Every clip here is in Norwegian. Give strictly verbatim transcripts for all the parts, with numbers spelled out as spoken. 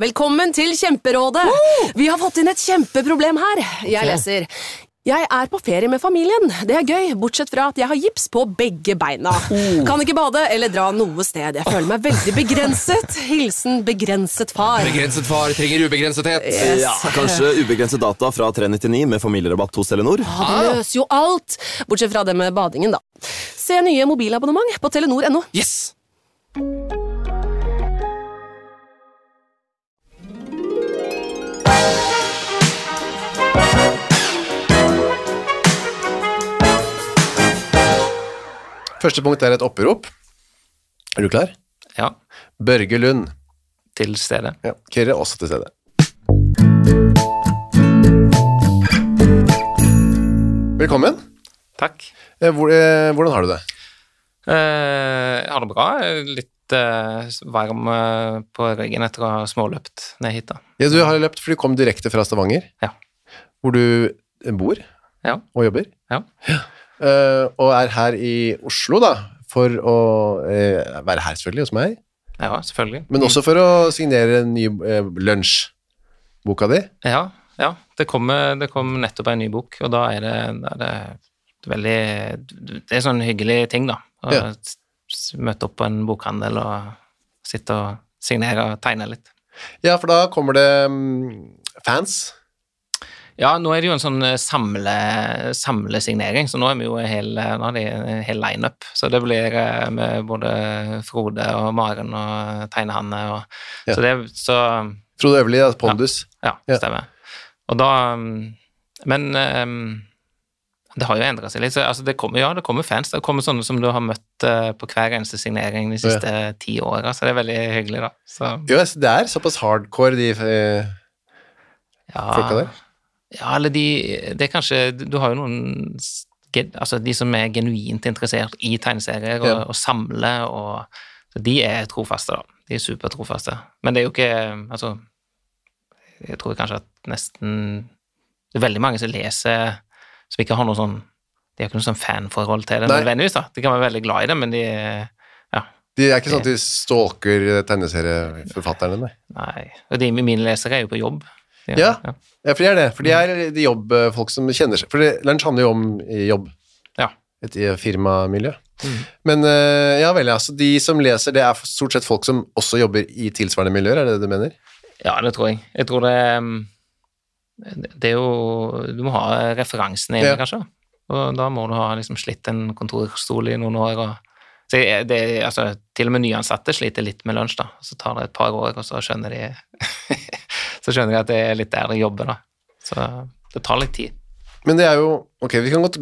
Velkommen til Kjemperådet! Uh! Vi har fått inn et kjempeproblem her. Jeg okay. leser. Jeg er på ferie med familien. Det er gøy, bortsett fra at jeg har gips på begge beina. Uh. Kan ikke bade eller dra noe sted. Jeg føler meg veldig begrenset. Hilsen begrenset far. Begrenset far trenger ubegrensethet. Yes. Ja, kanskje ubegrenset data fra tre nittini med familierabatt hos Telenor. Ja, det løser jo alt. Bortsett fra det med badingen, da. Se nye mobilabonnement på telenor punktum no. Yes! Første punkt er et opprop. Er du klar? Ja. Børge Lund. Til stede. Ja, Kyrre også til stede. Velkommen. Takk. Hvordan har du det? Jeg har det bra. Litt varm på ryggen etter å ha småløpt ned hit da. Ja, du har løpt for du kom direkte fra Stavanger. Ja. Hvor du bor ja. Og jobber. Ja. Ja. Uh, og er her i Oslo da, for å uh, være her selvfølgelig hos meg. Ja, selvfølgelig. Men også for å signere en ny uh, lunsjboka di. Ja, ja. Det kommer, det kommer nettopp en ny bok, og da er det, da er det veldig, det er sånn hyggelig ting da. Å ja. Møte opp på en bokhandel og sitte og signere og tegne litt. Ja, for da kommer det um, fans. Ja, nå er det jo en sånn samle, samlesignering, så nå er vi jo en hel, nå er det en hel line-up, så det blir med både Frode og Maren og Tegnehanne, og, ja. så det, så... Frode Øverli, Pondus. Ja, ja, stemmer. Og da, men um, det har jo endret seg litt, så altså, det kommer, ja, det kommer fans, det kommer sånne som du har møtt uh, på hver eneste signering de siste ja. ti årene, så det er veldig hyggelig da. Så. Jo, det er såpass hardcore de uh, ja. folka der. Ja, eller de, det er kanskje, du har jo noen, altså de som er genuint interessert i tegneserier og, ja. og samle, og så de er trofaste da, de er supertrofaste. Men det er jo ikke, altså, jeg tror kanskje at nesten, det er veldig mange som leser, som ikke har noe sånn, de har ikke noe sånn fanforhold til det nødvendigvis da. De kan være veldig glad i det, men de, ja. De er ikke sånn at de stalker tegneserieforfatterne, nei. Nei, og de mine lesere er jo på jobb. Ja, ja. ja. Ja, for de er det. For de er de jobbfolk som kjenner seg. For det, lunsj handler jo om jobb. Ja. Et firmamiljø. Mm. Men ja vel, altså de som leser, det er stort sett folk som også jobber i tilsvarende miljøer, er det det du mener? Ja, det tror jeg. Jeg tror det, det er jo, du må ha referansen inne, ja. kanskje. Og da må du ha liksom slitt en kontorstol i noen år. Og, så det, altså, til og med nyansatte sliter litt med lunsj da. Så tar det et par år, og så skjønner de... så skjønner jeg at det er litt der de jobber da. Så det tar litt tid. Men det er jo, ok, vi kan godt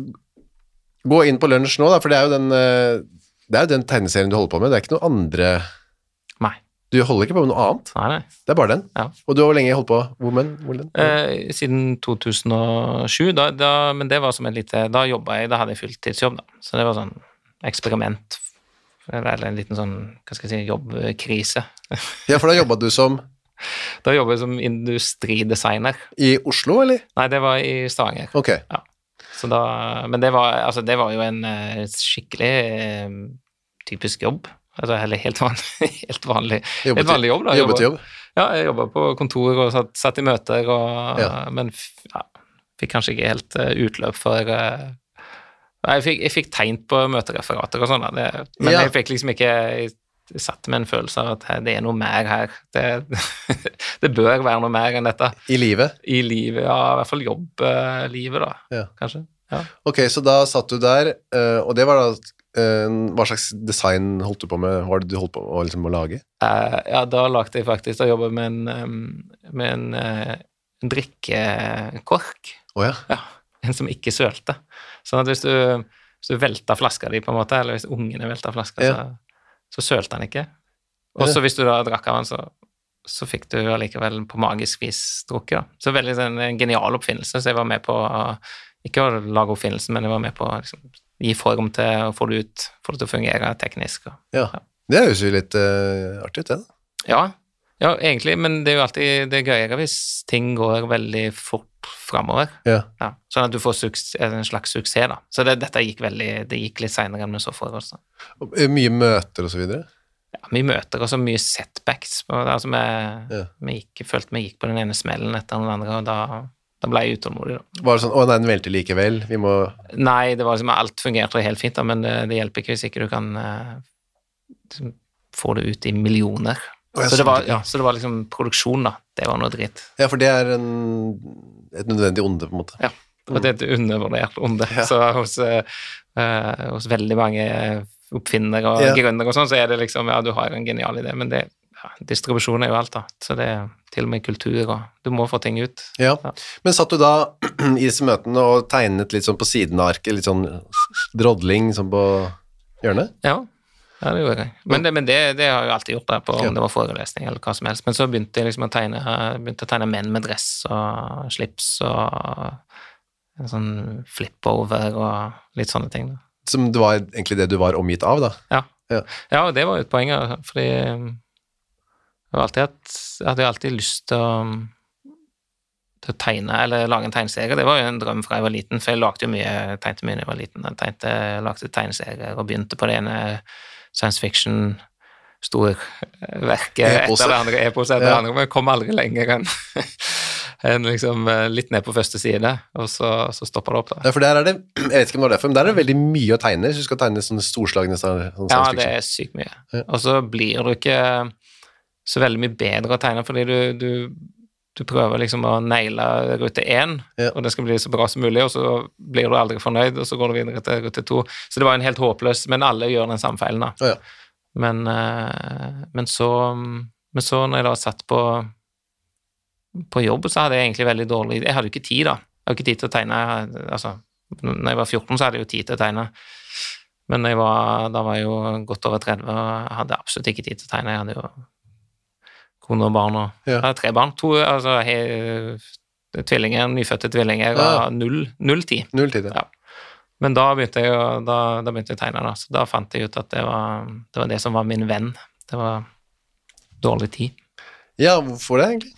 gå inn på lunsj nå da, for det er jo den, det er jo den tegneserien du holder på med, det er ikke noe andre... Nei. Du holder ikke på med noe annet? Nei, nei. Det er bare den? Ja. Og du har hvor lenge holdt på? Hvor, men, hvor den? Eh, siden to tusen og sju, da, da, men det var som en lite, da jobbet jeg, da hadde jeg fulltidsjobb da, så det var sånn eksperiment, eller en liten sånn, hva skal jeg si, jobbkrise. Ja, for da jobbet du som... Da jobbet jeg som industridesigner. I Oslo, eller? Nei, det var i Stavanger. Ok. Ja. Så da, men det var, altså, det var jo en uh, skikkelig uh, typisk jobb. Altså, eller helt vanlig, helt vanlig, helt vanlig jobb. Da. Jobbet til jobb? Ja, jeg jobbet på kontor og satt, satt i møter, og, ja. men ja, fikk kanskje ikke helt uh, utløp for... Uh, jeg, fikk, jeg fikk tegnt på møtereferater og sånn, det, men ja. jeg fikk liksom ikke... Jeg, Jeg satt med en følelse av at det er noe mer her. Det, det bør være noe mer enn dette. I livet? I livet, ja. I hvert fall jobblivet da, ja. kanskje. Ja. Ok, så da satt du der, og det var da, hva slags design holdt du på med? Hva var det du holdt på å, liksom, å lage? Ja, da lagde jeg faktisk, da jobbet med en, med en, en drikkekork. Å ja. Ja, en som ikke sølte. Sånn at hvis du, hvis du velter flasker di på en måte, eller hvis ungene velter flasker, ja. så... så sølte han ikke. Og så hvis du da drakk av han, så, så fikk du allikevel på magisk vis drukket da. Så veldig sånn, en genial oppfinnelse, så jeg var med på, ikke å lage oppfinnelsen, men jeg var med på å liksom, gi form til å få det ut, få det til å fungere teknisk. Og, ja. ja, det er jo litt uh, artig ut det da. Ja, ja, egentlig, men det er jo alltid det gøyere hvis ting går veldig fort fremover. Ja. Ja, sånn at du får suks, en slags suksess da. Så det, dette gikk veldig, det gikk litt senere enn vi så for oss da. Mye møter og så videre? ja, mye møter og så mye setbacks. Altså, vi, Ja. vi gikk, følte vi gikk på den ene smellen etter den andre, og da, da ble jeg utålmodig. Da. Var det sånn, å nei, den velter likevel, vi må... Nei, det var liksom, alt fungerte helt fint, da, men det, det hjelper ikke hvis ikke du kan uh, liksom, få det ut i millioner. Å, jeg så, det var, skjønte, ja, så det var liksom produksjon, da. Det var noe dritt. Ja, for det er en, et nødvendig onde, på en måte. Ja, og det er et undervurdert onde. Ja. Så hos, uh, hos veldig mange oppfinnere og Ja. grønnere og sånn, så er det liksom, ja, du har en genial idé, men det, ja, distribusjon er jo alt da, så det er til og med kultur, og du må få ting ut. Ja. Ja. Men satt du da i disse møtene og tegnet litt sånn på siden av arket, litt sånn drodling sånn på hjørnet? Ja, ja det gjorde jeg. Men det, men det, det har jeg jo alltid gjort der, på, om Ja. det var forelesning eller hva som helst, men så begynte jeg liksom å tegne, begynte å tegne menn med dress og slips og en sånn flip-over og litt sånne ting da. Som det var egentlig det du var omgitt av, da. Ja. Ja. Ja, og det var jo et poeng, fordi jeg, har alltid hatt, jeg hadde jo alltid lyst til å, til å tegne, eller lage en tegneserie. Det var jo en drøm fra jeg var liten, for jeg lagde jo mye, jeg tegnte mye da jeg var liten. Jeg tegnte, lagde tegneserier og begynte på det ene science fiction storverket E-pose. etter det andre, e-pose etter Ja. det andre, men jeg kom aldri lenger enn enn liksom litt ned på første side, og så, så stopper det opp da. Ja, for der er det, jeg vet ikke om det var derfor, men der er det veldig mye å tegne, hvis du skal tegne sånne storslagne sånne Ja, science det fiction. er sykt mye. Ja. Og så blir du ikke så veldig mye bedre å tegne, fordi du, du, du prøver liksom å naile rute én, Ja. og det skal bli så bra som mulig, og så blir du aldri fornøyd, og så går du videre til rute to. Så det var en helt håpløs, men alle gjør den samme feilen da. Å, ja. Men, eh, men, så, men så når jeg da satt på på jobb, så hadde jeg egentlig veldig dårlig, jeg hadde jo ikke tid da, jeg hadde ikke tid til å tegne, altså, når jeg var fjorten så hadde jeg jo tid til å tegne, men når jeg var, da var jeg jo godt over tretti, og jeg hadde absolutt ikke tid til å tegne, jeg hadde jo kone og barn, og Ja. jeg hadde tre barn, to, altså, he, tvillinger, nyfødte tvillinger, Ja. og null, null tid. Null tid, ja. Ja. Men da begynte jeg, å- da, da begynte jeg å tegne da, så da fant jeg ut at det var det, var det som var min venn, det var dårlig tid. Ja, hvorfor det egentlig?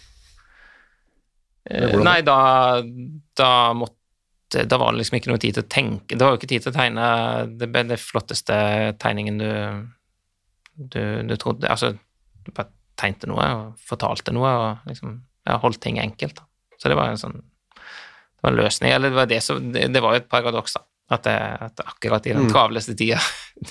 Eh, hvordan Nei, da, da måtte Da var det liksom ikke noe tid til å tenke. Det var jo ikke tid til å tegne det, det flotteste tegningen du, du, du trodde. Altså, du bare tegnte noe og fortalte noe og liksom ja, holdt ting enkelt. Da. Så det var en sånn det var en løsning. Eller det var, det som, det, det var jo et paradoks, da. At, det, at akkurat i den travleste tida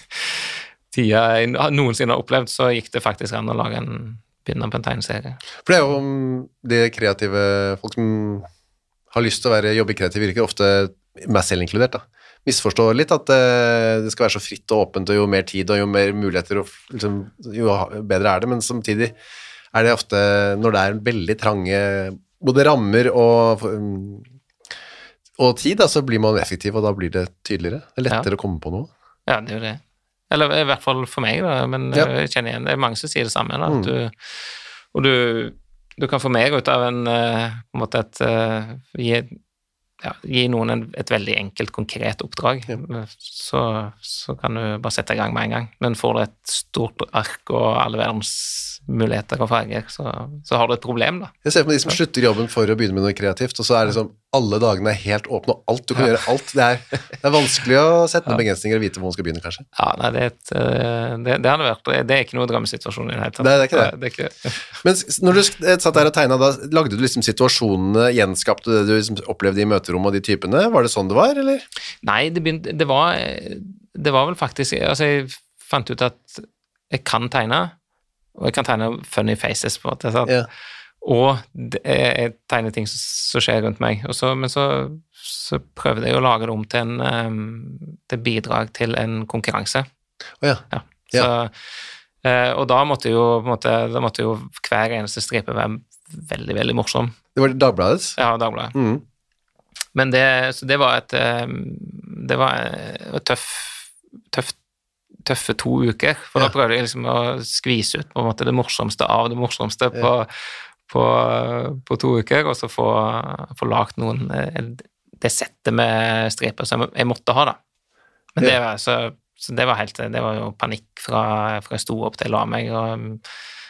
tida jeg noensinne har opplevd, så gikk det faktisk an å lage en begynne på en tegneserie. For det er jo um, det kreative folk som har lyst til å være jobbe i kreative yrker, ofte meg selv inkludert, da. Misforstår litt at uh, det skal være så fritt og åpent, og jo mer tid og jo mer muligheter, og, liksom, jo bedre er det, men samtidig er det ofte, når det er veldig trange både rammer og, um, og tid, da, så blir man effektiv, og da blir det tydeligere. Det er lettere Ja. å komme på noe. Ja, det er jo det. Eller i hvert fall for meg, da, men Ja. jeg kjenner igjen, det er mange som sier det samme, da, Mm. at du, og du, du kan få mer ut av en, eh, på en måte et, eh, gi, ja, gi noen en, et veldig enkelt, konkret oppdrag, så, så kan du bare sette i gang med en gang, men får du et stort ark og alle verdens muligheter og farger, så, så har du et problem, da. Jeg ser på de som slutter jobben for å begynne med noe kreativt, og så er det som alle dagene er helt åpne, og alt, du kan gjøre alt. Det er, det er vanskelig å sette noen begrensninger og vite hvor man skal begynne, kanskje. Ja, nei, det er, et, eh, det, det hadde vært, det er ikke noe drømmesituasjon i det hele tatt. Nei, det er ikke det. det er ikke, Men s- når du sk- satt der og tegnet, da lagde du liksom situasjonene, gjenskapte det du liksom opplevde i møterommet og de typene? Var det sånn det var, eller? Nei, det, begynte, det, var, det var vel faktisk altså Jeg fant ut at jeg kan tegne, og jeg kan tegne funny faces, på en måte. Sant? Ja. Og det, jeg tegner ting som, som skjer rundt meg. Og så, men så, så prøvde jeg å lage det om til en um, til bidrag til en konkurranse. Å ja. Ja. Så, eh, og da måtte jo, på en måte, da måtte jo hver eneste stripe være veldig, veldig morsom. Det var Dagbladets? Ja, Dagbladet. Mhm. Men det, så det var et um, det var et tøff, tøft tøffe to uker, for Ja. da prøvde jeg liksom å skvise ut på en måte det morsomste av det morsomste på, på, på to uker, og så få, få lagt noen det settet med striper som jeg måtte ha da. Men det var, så, så det var helt, det var jo panikk fra, fra jeg sto opp til jeg la meg, og,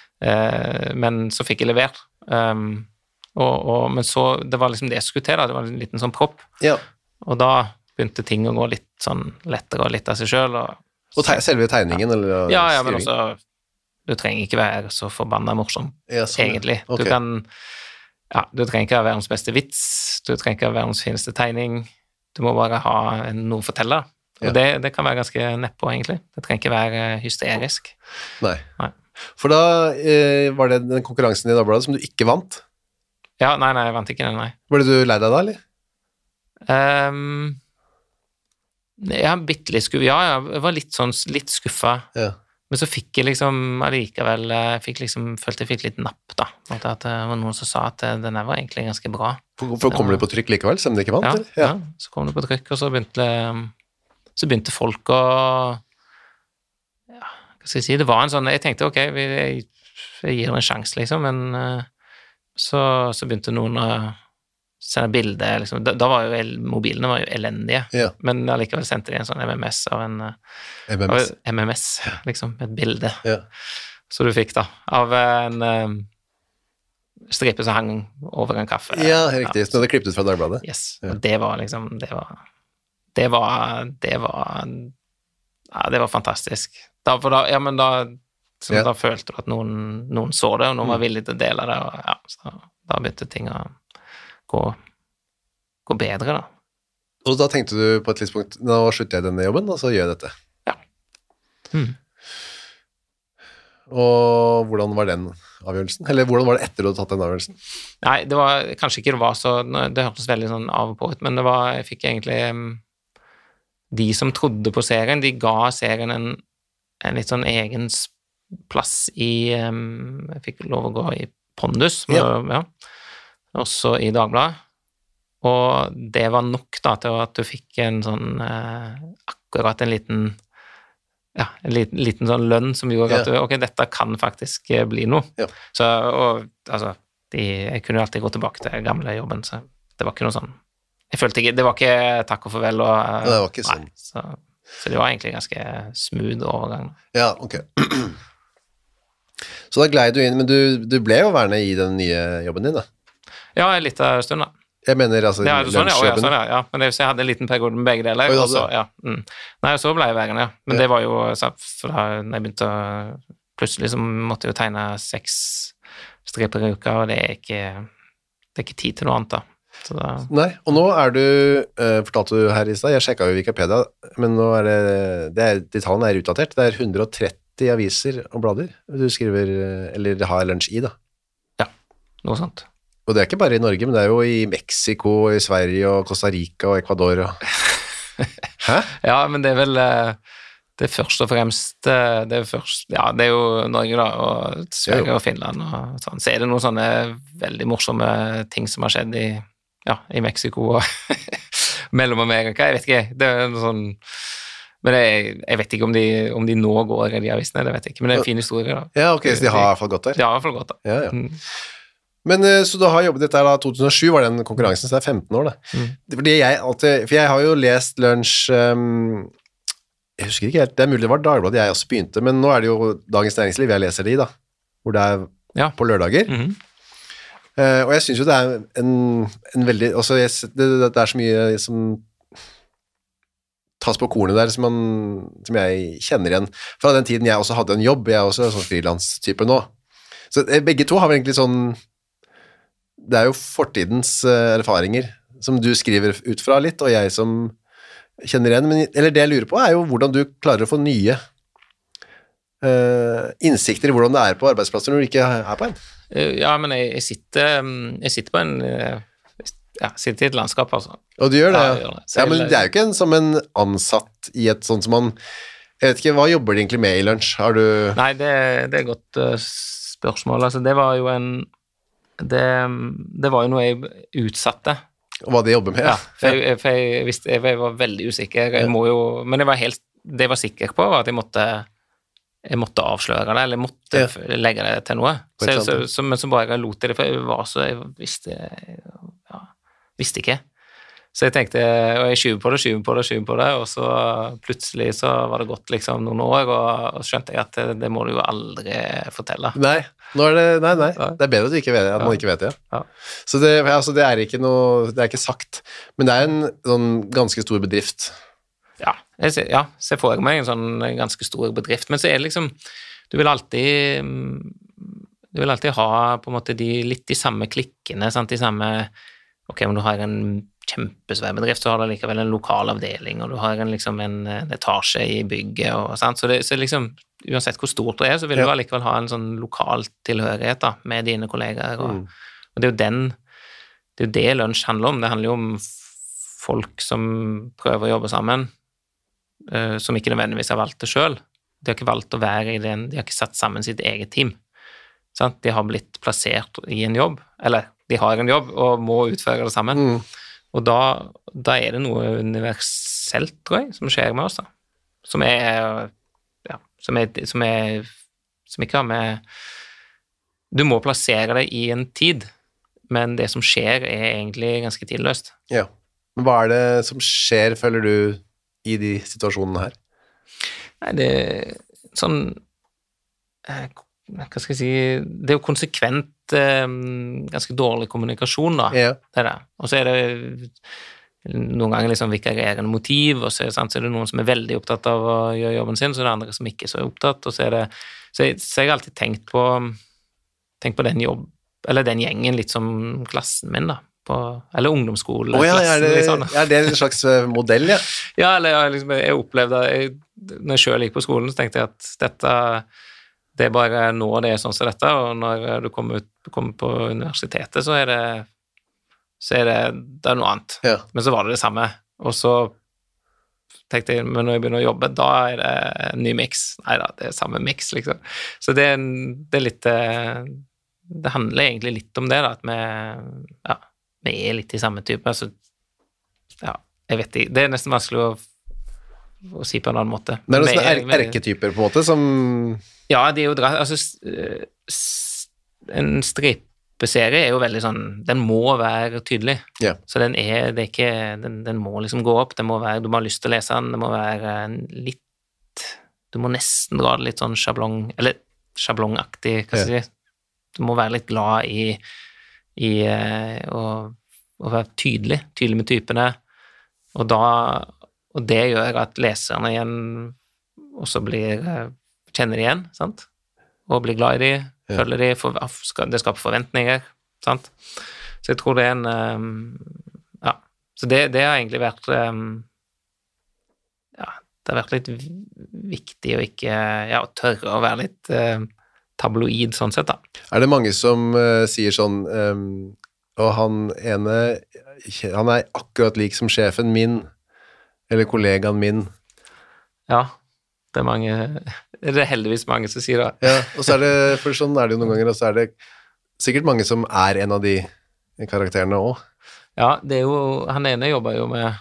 eh, men så fikk jeg levert. Um, og, og, men så, det var liksom det jeg skulle til da, det var en liten sånn propp, Ja. og da begynte ting å gå litt sånn lettere og litt av seg selv, og Og te selve tegningen, eller ja, ja, men skriving? også du trenger ikke være så forbanna morsom, Ja, sånn, ja. egentlig. Ok. Du kan, ja, du trenger ikke ha verdens beste vits, du trenger ikke ha verdens fineste tegning, du må bare ha en, noe å fortelle. Og Ja. det, det kan være ganske nedpå, egentlig. Det trenger ikke være hysterisk. Nei. Nei. For da eh, var det den konkurransen i Dagbladet som du ikke vant. Ja, nei, nei, jeg vant ikke den, nei. Ble du lei deg da, eller? Um, ja, bitte litt skuffa. Ja, jeg var litt sånn, litt skuffa. Ja. Men så fikk jeg liksom allikevel, jeg fikk liksom, følte jeg fikk litt napp da. At det var noen som sa at den var egentlig ganske bra. For, for kommer det på trykk likevel, selv om det ikke vant? Ja, eller? ja. Så kom det på trykk, og så begynte, så begynte folk å, ja, hva skal jeg si, det var en sånn, jeg tenkte, ok, jeg, jeg gir det en sjans liksom, men så, så begynte noen å sende bilder, liksom. Da, da var jo, mobilene var jo elendige, Ja. men allikevel sendte de en sånn M M S av en, M M S. av M M S, liksom, et bilde. Ja. Så du fikk da, av en um, stripe som hang over en kaffe. ja, riktig. Så du hadde klippet ut fra Dagbladet? Yes, Ja. og det var liksom, det var, det var, det var, ja, det var fantastisk. Da, for da, ja, men da, så, Ja. da følte du at noen, noen så det, og noen var villig til å dele det, og ja, så da begynte ting å gå, gå bedre da. Og da tenkte du på et tidspunkt, nå slutter jeg denne jobben, og så gjør jeg dette. Ja. Mm. Og hvordan var den avgjørelsen? Eller hvordan var det etter du hadde tatt den avgjørelsen? Nei, det var, kanskje ikke det var så, det hørtes veldig sånn av og på ut, men det var, jeg fikk egentlig, um, de som trodde på serien, de ga serien en, en litt sånn egen s- plass i, um, jeg fikk lov å gå i Pondus, Ja. ja. Også i Dagbladet, og det var nok da til at du fikk en sånn, eh, akkurat en liten, ja, en liten, liten sånn lønn som gjorde at Ja. du, ok, dette kan faktisk eh, bli noe. Ja. Så, og, altså, de, jeg kunne jo alltid gå tilbake til gamle jobben, så det var ikke noe sånn, jeg følte ikke, det var ikke takk og farvel, og, Nei, det var ikke sånn. nei, så, så det var egentlig ganske smooth overgang. Ja, ok. Så da glei du inn, men du, du ble jo værende i den nye jobben din da. Ja, en liten stund da. Jeg mener altså Ja, sånn, ja, å, ja, lunsjjobben. sånn, ja, ja. Men det, så jeg hadde en liten periode med begge deler, Oi, og hadde så, du? ja. Mm. Nei, så ble jeg værende, ja. Men Ja. det var jo, så, for da når jeg begynte å, plutselig så måtte jeg jo tegne seks striper i uka, og det er ikke, det er ikke tid til noe annet da. Så da, Nei, og nå er du, eh, fortalte du her i sted, jeg sjekket jo Wikipedia, men nå er det, det er, de tallene er utdatert, det er hundre og tretti aviser og blader du skriver, eh, eller har lunsj i da. noe sånt. Og det er ikke bare i Norge, men det er jo i Mexico, i Sverige og Costa Rica og Ecuador. Og... Hæ? Ja, men det er vel, eh, det er først og fremst, eh, det er først, ja, det er jo Norge da, og Sverige Jo. og Finland og sånn. Så er det noen sånne veldig morsomme ting som har skjedd i, ja, i Mexico og mellom Amerika, jeg vet ikke, det er noe sånn, men jeg, jeg vet ikke om de, om de nå går i de avisene, det vet jeg ikke, men det er en fin historie da. Ja, ok, så de har i hvert fall gått der. Det har i hvert fall gått da. Ja, ja. Mm. Men eh, så du har jobbet dette her da, to tusen og sju var den konkurransen, så det er femten år da. Mm. Det er fordi jeg alltid, for jeg har jo lest lunsj, um, jeg husker ikke helt, det er mulig det var Dagbladet jeg også begynte, men nå er det jo Dagens Næringsliv, jeg leser de da, hvor det er Ja. på lørdager. Mhm. Eh, og jeg synes jo det er en, en veldig, også jeg, det, det er så mye som tas på kornet der som, man, som jeg kjenner igjen fra den tiden jeg også hadde en jobb, jeg er også en sånn freelance-type nå. Så eh, begge to har vel egentlig sånn, det er jo fortidens eh, erfaringer som du skriver ut fra litt, og jeg som kjenner igjen, men, eller det jeg lurer på er jo hvordan du klarer å få nye eh, innsikter i hvordan det er på arbeidsplasser når du ikke er på en. Eh, Ja, men jeg, jeg, sitter, mm, jeg sitter på en, eh, ja, sitter i et landskap, altså. Og du gjør det, Ja, ja. jeg gjør det. Så Ja, men jeg- det er jo ikke en, som en ansatt i et sånt som man, jeg vet ikke, hva jobber du egentlig med i lunsj? Har du, Nei, det, det er et godt eh, spørsmål. Altså, det var jo en det, det var jo noe jeg utsatte. hva de jobber med? Ja, for jeg, for jeg, visste, jeg var veldig usikker. Jeg må jo, men jeg var helt, det jeg var sikker på var at jeg måtte, jeg måtte avsløre det, eller jeg måtte Ja. f- legge det til noe. På Så, et jeg- så, eller annet. så, men så bare jeg lot det, for jeg var så, jeg visste, ja, visste ikke. Så jeg tenkte, og jeg skyver på det, skyver på det, skyver på det, og så plutselig så var det gått liksom noen år, og, og skjønte jeg at det, det må du jo aldri fortelle. Nei, nå er det, nei, nei, Ja. det er bedre at, du ikke vet, at man Ja. ikke vet det. Ja. Så det, altså, det er ikke noe, det er ikke sagt, men det er en sånn ganske stor bedrift. Ja, jeg ser, ja, ser for meg en sånn ganske stor bedrift, men så er det liksom, du vil alltid du vil alltid ha på en måte de, litt de samme klikkene, sant, de samme, ok, men du har en kjempesvær bedrift, så har du likevel en lokal avdeling, og du har en, liksom, en, en etasje i bygget, og sant, så, det, så liksom, uansett hvor stort det er, så vil ja. Du allikevel ha en sånn lokal tilhørighet da, med dine kollegaer, og, mm. og det er jo den, det er jo det lunsj handler om, det handler jo om folk som prøver å jobbe sammen, uh, som ikke nødvendigvis har valgt det selv, de har ikke valgt å være i den, de har ikke satt sammen sitt eget team, sant? De har blitt plassert i en jobb, eller de har en jobb og må utføre det sammen. Mm. Og da, da er det noe universelt, tror jeg, som skjer med oss, da. Som er, ja, som er, som er, som ikke har med, du må plassere det i en tid, men det som skjer er egentlig ganske tidløst. Ja, men hva er det som skjer, føler du, i de situasjonene her? Nei, det er sånn, eh, hva skal jeg si, det er jo konsekvent eh, ganske dårlig kommunikasjon da, yeah. det der. Og så er det noen ganger liksom vikarierende motiv, og så, sant, så er det noen som er veldig opptatt av å gjøre jobben sin, så er det andre som ikke er så opptatt, og så er det, så jeg, så jeg har alltid tenkt på, tenkt på den jobb, eller den gjengen litt som klassen min da, på, eller ungdomsskole. Oh, ja, klassen, er, det, liksom. Er det en slags modell, ja? Ja, eller jeg, liksom, jeg opplevde, jeg, når jeg selv gikk på skolen, så tenkte jeg at dette det er bare nå det er sånn som dette, og når du kommer, ut, du kommer på universitetet, så er det, så er det, det er noe annet. Ja. Men så var det det samme. Og så tenkte jeg, men når jeg begynner å jobbe, da er det en ny mix. Neida, det er samme mix, liksom. Så det, det er litt, det handler egentlig litt om det, da, at vi, ja, vi er litt i samme type. Så, ja, jeg vet ikke. Det er nesten vanskelig å, å si på en annen måte. Det er noen sånne er, erketyper, på en måte, som... Ja, det er jo, altså, en stripeserie er jo veldig sånn, den må være tydelig, yeah. så den er, det er ikke, den, den må liksom gå opp, det må være, du må ha lyst til å lese den, det må være litt, du må nesten dra det litt sånn sjablong, eller sjablongaktig, hva skal jeg si, du må være litt glad i, i å, å være tydelig, tydelig med typene, og da, og det gjør at leserne igjen også blir... kjenner de igjen, sant? Og blir glad i de, ja. følger de, for, det skaper forventninger, sant? Så jeg tror det er en, um, ja, så det, det har egentlig vært, um, ja, det har vært litt viktig å ikke, ja, å tørre å være litt uh, tabloid sånn sett da. Er det mange som uh, sier sånn, um, og han ene, han er akkurat lik som sjefen min, eller kollegaen min? Ja, det er mange, det er heldigvis mange som sier det. Ja, og så er det, for sånn er det jo noen ganger, og så er det sikkert mange som er en av de karakterene også. Ja, det er jo, han ene jobber jo med,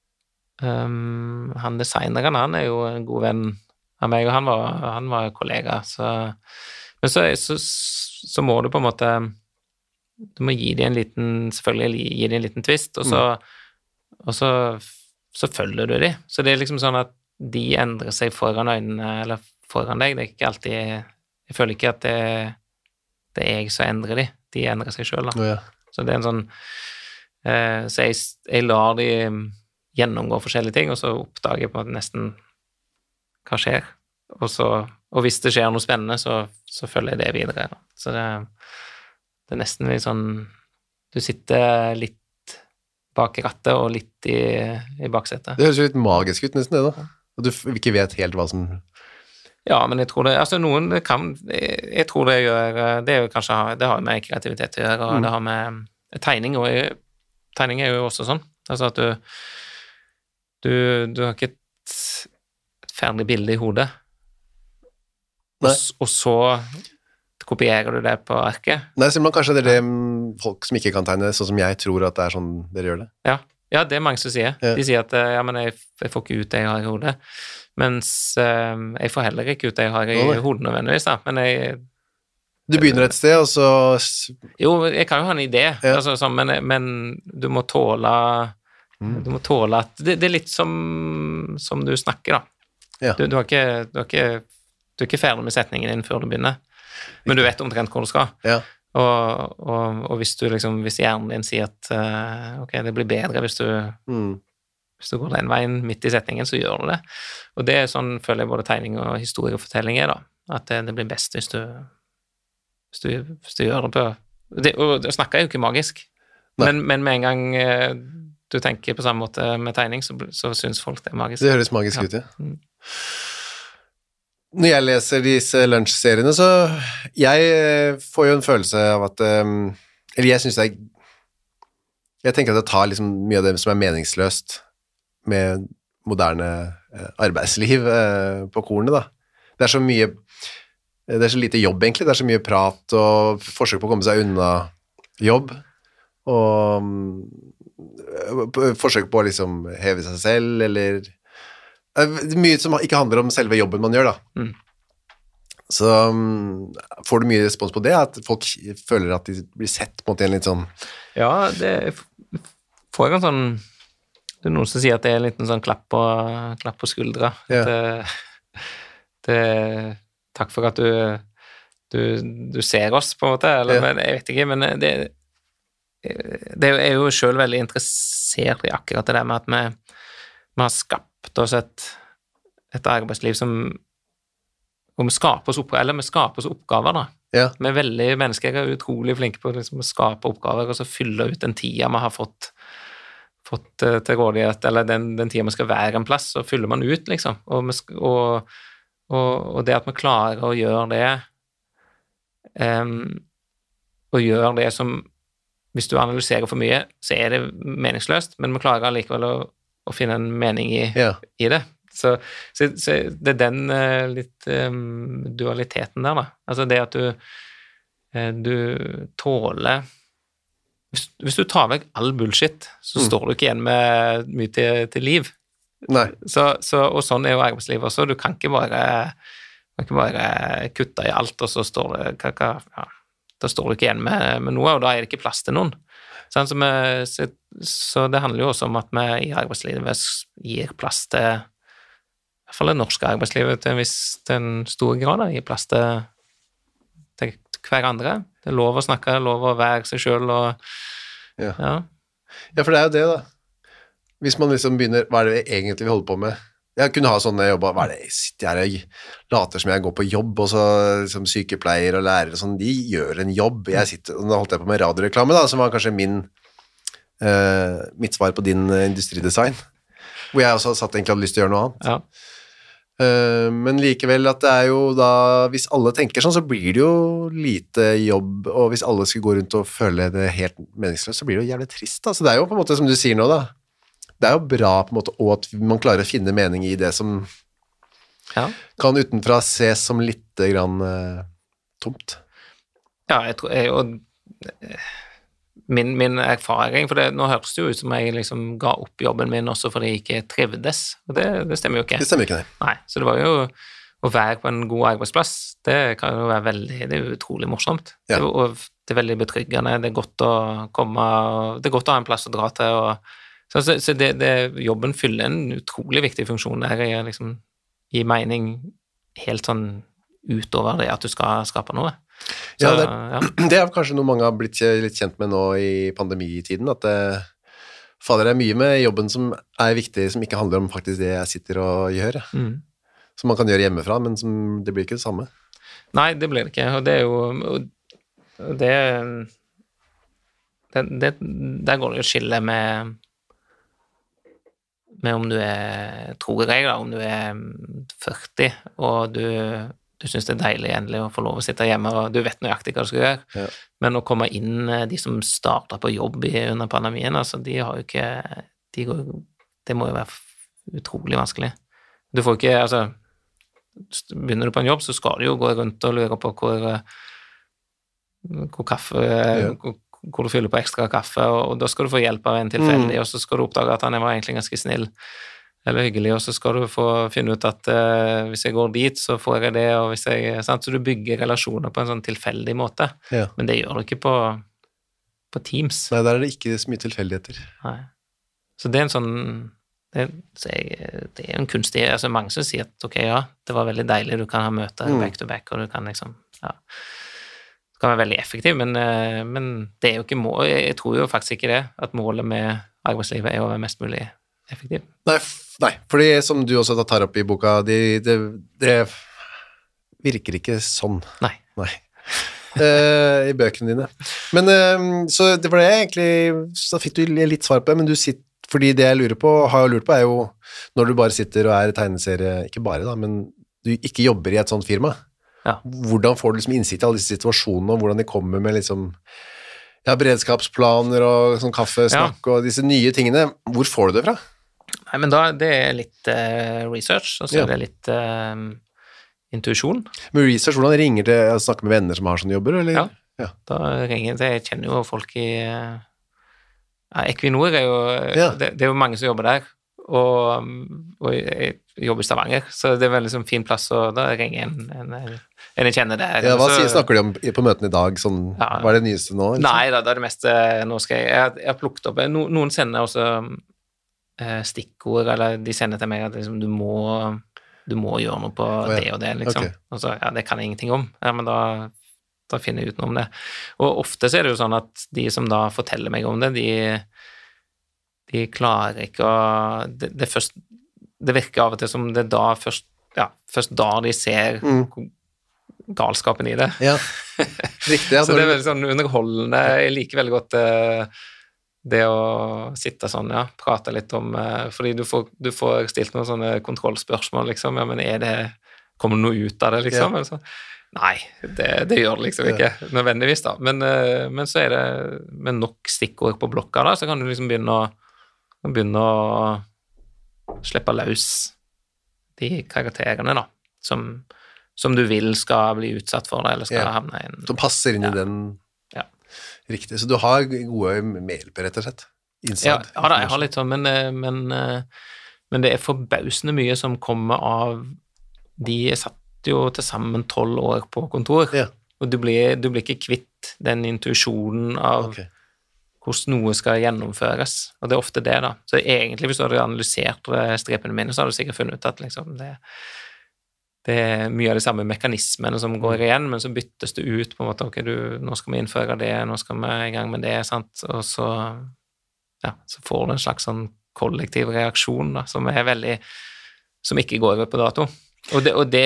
um, han designeren, han er jo en god venn av meg, og han var, han var kollega, så, men så, så, så må du på en måte, du må gi dem en liten, selvfølgelig gi dem en liten twist, og så, mm. og så, så følger du dem. Så det er liksom sånn at de endrer seg foran øynene, eller foran deg, det er ikke alltid, jeg føler ikke at det, det er jeg som endrer de, de endrer seg selv da. Oh, ja. Så det er en sånn, eh, så jeg, jeg lar de gjennomgå forskjellige ting, og så oppdager jeg på en måte nesten hva skjer, og, så, og hvis det skjer noe spennende, så, så følger jeg det videre. Da. Så det, det er nesten litt sånn, du sitter litt bak rattet og litt i, i baksetet. Det høres jo litt magisk ut nesten det da. Og du ikke vet helt hva som... Ja, men jeg tror det, altså noen det kan, jeg, jeg tror det gjør, det er jo kanskje, det har med kreativitet å gjøre, og mm. det har med tegning, og tegning er jo også sånn, altså at du, du, du har ikke et, et ferdig bilde i hodet, og, og så kopierer du det på arket. Nei, så man kanskje det er det folk som ikke kan tegne, sånn som jeg tror at det er sånn dere gjør det. Ja. Ja, det er mange som sier. Ja. De sier at ja, men jeg, jeg får ikke ut det jeg har i hodet. Mens eh, jeg får heller ikke ut det jeg har i oh, hodet nødvendigvis, da. Men jeg... Du begynner et sted, og så... Jo, jeg kan jo ha en idé, ja. altså, så, men, men du må tåle... Mm. Du må tåle at... Det, det er litt som, som du snakker, da. Ja. Du, du, har ikke, du, har ikke, du er ikke ferdig med setningen din før du begynner. Men du vet omtrent hvor du skal. Ja. Og, og, og hvis du liksom, hvis hjernen din sier at uh, ok, det blir bedre hvis du, mm. hvis du går den veien midt i setningen, så gjør du det. Og det er sånn, føler jeg, både tegning og historiefortelling er da. At det, det blir best hvis du, hvis du, hvis du gjør det på det, og det snakker er jo ikke magisk, men, men med en gang eh, du tenker på samme måte med tegning, så, så synes folk det er magisk. Det høres magisk ja. ut, ja. Mm. Når jeg leser disse lunsjseriene, så jeg får jo en følelse av at um, eller jeg synes det er jeg tenker at det tar liksom mye av det som er meningsløst med moderne eh, arbeidsliv eh, på kornet da. Det er så mye det er så lite jobb egentlig, det er så mye prat og forsøk på å komme seg unna jobb og um, forsøk på å liksom heve seg selv eller mye som ikke handler om selve jobben man gjør da. Mm. Så um, får du mye respons på det, at folk føler at de blir sett på en måte en litt sånn... Ja, det får jeg en sånn... Det er noen som sier at det er en liten sånn klapp på, klapp på skuldra. Ja. Det, det, takk for at du, du, du ser oss på en måte, eller ja. Men, jeg vet ikke, men det, det er jo selv veldig interessert i akkurat det der med at vi, vi har skapt oss et, et arbeidsliv som og vi skaper oss oppgaver, eller vi skaper oss oppgaver da. Ja. Vi er veldig mennesker, er utrolig flinke på liksom, å skape oppgaver, og så fylle ut den tida vi har fått, fått uh, til rådighet, eller den, den tida vi skal være en plass, så fyller man ut, liksom. Og, vi, og, og, og det at vi klarer å gjøre det, um, og gjøre det som, hvis du analyserer for mye, så er det meningsløst, men vi klarer likevel å, å finne en mening i, ja. I det. Så, så, så det er den uh, litt um, dualiteten der da. Altså det at du uh, du tåler hvis, hvis du tar vekk all bullshit, så mm. står du ikke igjen med mye til, til liv. Nei. Så, så, og sånn er jo arbeidslivet også. Du kan ikke bare, kan ikke bare kutte i alt, og så står det hva, hva, ja, da står du ikke igjen med, med noe, og da er det ikke plass til noen. Sånn, så, vi, så, så det handler jo også om at vi i arbeidslivet gir plass til i hvert fall det norske arbeidslivet til en viss, til en stor grad, da, gir plass til, til hver andre. Det er lov å snakke, det er lov å være seg selv, og ja. Ja. Ja, for det er jo det da. Hvis man liksom begynner, hva er det vi egentlig vil holde på med? Jeg kunne ha sånne jobber, hva er det, jeg sitter her og later som jeg går på jobb, og så liksom sykepleier og lærer og sånn, de gjør en jobb. Jeg sitter, og da holdt jeg på med radioreklame da, som var kanskje min, uh, mitt svar på din uh, industridesign, hvor jeg også satt egentlig hadde lyst til å gjøre noe annet. Ja. Men likevel at det er jo da, hvis alle tenker sånn, så blir det jo lite jobb, og hvis alle skulle gå rundt og føle det helt meningsløst, så blir det jo jævlig trist da. Så det er jo på en måte som du sier nå da, det er jo bra på en måte, og at man klarer å finne mening i det som ja. Kan utenfra ses som litt grann uh, tomt. Ja, jeg tror jeg, og Min, min erfaring, for det, nå høres det jo ut som jeg liksom ga opp jobben min også fordi jeg ikke trivdes, og det, det stemmer jo ikke. Det stemmer ikke, nei. Nei, så det var jo å være på en god arbeidsplass, det kan jo være veldig, det er jo utrolig morsomt. Ja. Det, og det er veldig betryggende, det er godt å komme, det er godt å ha en plass å dra til, og, så, så, så det, det, jobben fyller en utrolig viktig funksjon der, jeg liksom gir mening helt sånn utover det at du skal skape noe. Så, ja, det, ja. Det er kanskje noe mange har blitt litt kjent med nå i pandemitiden, at det fader er mye med jobben som er viktig, som ikke handler om faktisk det jeg sitter og gjør, mm. som man kan gjøre hjemmefra, men som det blir ikke det samme. Nei, det blir det ikke, og det er jo og det, det, det der går det jo et skille med med om du er, tror jeg da, om du er førti, og du du synes det er deilig endelig å få lov å sitte hjemme, og du vet nøyaktig hva du skal gjøre. Ja. Men å komme inn, de som starter på jobb i, under pandemien, altså, de har jo ikke, de går, det må jo være utrolig vanskelig. Du får ikke, altså, begynner du på en jobb, så skal du jo gå rundt og lure på hvor, hvor kaffe, ja. hvor, hvor du fyller på ekstra kaffe, og, og da skal du få hjelp av en tilfeldig, mm. og så skal du oppdage at han var egentlig ganske snill, eller hyggelig, og så skal du få finne ut at uh, hvis jeg går dit, så får jeg det, og hvis jeg, sant? Så du bygger relasjoner på en sånn tilfeldig måte, ja. Men det gjør du ikke på, på Teams. Nei, der er det ikke så mye tilfeldigheter. Nei. Så det er en sånn, det, så jeg, det er en kunstig, altså mange som sier at ok, ja, det var veldig deilig, du kan ha møter mm. back to back, og du kan liksom, ja, det kan være veldig effektiv, men, uh, men det er jo ikke mål, jeg tror jo faktisk ikke det, at målet med arbeidslivet er å være mest mulig effektiv. Nei, nei, fordi som du også tar opp i boka, det, det, det virker ikke sånn. Nei. Nei. Uh, I bøkene dine. Men uh, så det var det egentlig, så fikk du litt svar på det, men du sitter, fordi det jeg lurer på, har jeg lurt på, er jo når du bare sitter og er tegneserie, ikke bare da, men du ikke jobber i et sånt firma. Ja. Hvordan får du liksom innsikt i alle disse situasjonene, og hvordan de kommer med liksom, ja, beredskapsplaner og sånn kaffesnakk ja. Og disse nye tingene. Hvor får du det fra? Nei, men da, det er litt uh, research, og så ja. Er det litt uh, intuisjon. Med research, hvordan ringer det å snakke med venner som har sånne jobber, eller? Ja, ja. Da ringer det, jeg kjenner jo folk i uh, ja, Equinor er jo, ja. det, det er jo mange som jobber der, og, og jeg jobber i Stavanger, så det er veldig sånn fin plass, og da ringer en, en, en, en jeg kjenner der. Ja, hva så, snakker de om på møtene i dag? Sånn, ja, hva er det nyeste nå? Liksom? Nei, da, da er det meste, nå skal jeg, jeg, jeg har plukket opp, no, noen sender også eh, stikkord, eller de sender til meg at liksom, du må, du må gjøre noe på oh, ja. Det og det, liksom. Okay. Og så, ja, det kan jeg ingenting om, ja, men da, da finner jeg ut noe om det. Og ofte så er det jo sånn at de som da forteller meg om det, de de klarer ikke å det, det, først, det virker av og til som det da først, ja, først da de ser mm. galskapen i det. Ja, riktig. Ja, så det er veldig sånn underholdende. Jeg liker veldig godt uh, det å sitte sånn, ja, prate litt om, uh, fordi du får, du får stilt noen sånne kontrollspørsmål, liksom, ja, men er det, kommer det noe ut av det, liksom? Ja. Eller så? Nei, det, det gjør det liksom ikke, ja. Nødvendigvis da, men, uh, men så er det med nok stikkord på blokka da, så kan du liksom begynne å begynne å slippe løs de karakterene da, som, som du vil skal bli utsatt for det, eller skal ja. Havne i en... Som passer inn ja. I den ja. Riktig, så du har gode medhjelper rett og slett? Inside. Ja, ja da, jeg har litt sånn, men, men, men det er forbausende mye som kommer av de satt jo til sammen tolv år på kontor, ja. Og du blir, du blir ikke kvitt den intuisjonen av okay. Hvordan noe skal gjennomføres, og det er ofte det da. Så egentlig, hvis du hadde analysert strepene mine, så hadde du sikkert funnet ut at liksom, det, det er mye av de samme mekanismene som går igjen, men så byttes det ut på en måte, ok, du, nå skal vi innføre det, nå skal vi i gang med det, sant? Og så, ja, så får du en slags sånn kollektiv reaksjon da, som er veldig, som ikke går over på dato. Og det, og det,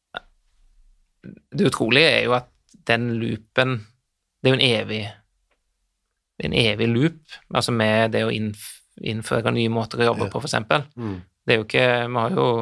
det utrolige er jo at den loopen, det er jo en evig en evig loop, altså med det å innføre nye måter å jobbe ja. På, for eksempel. Mm. Det er jo ikke, vi har jo,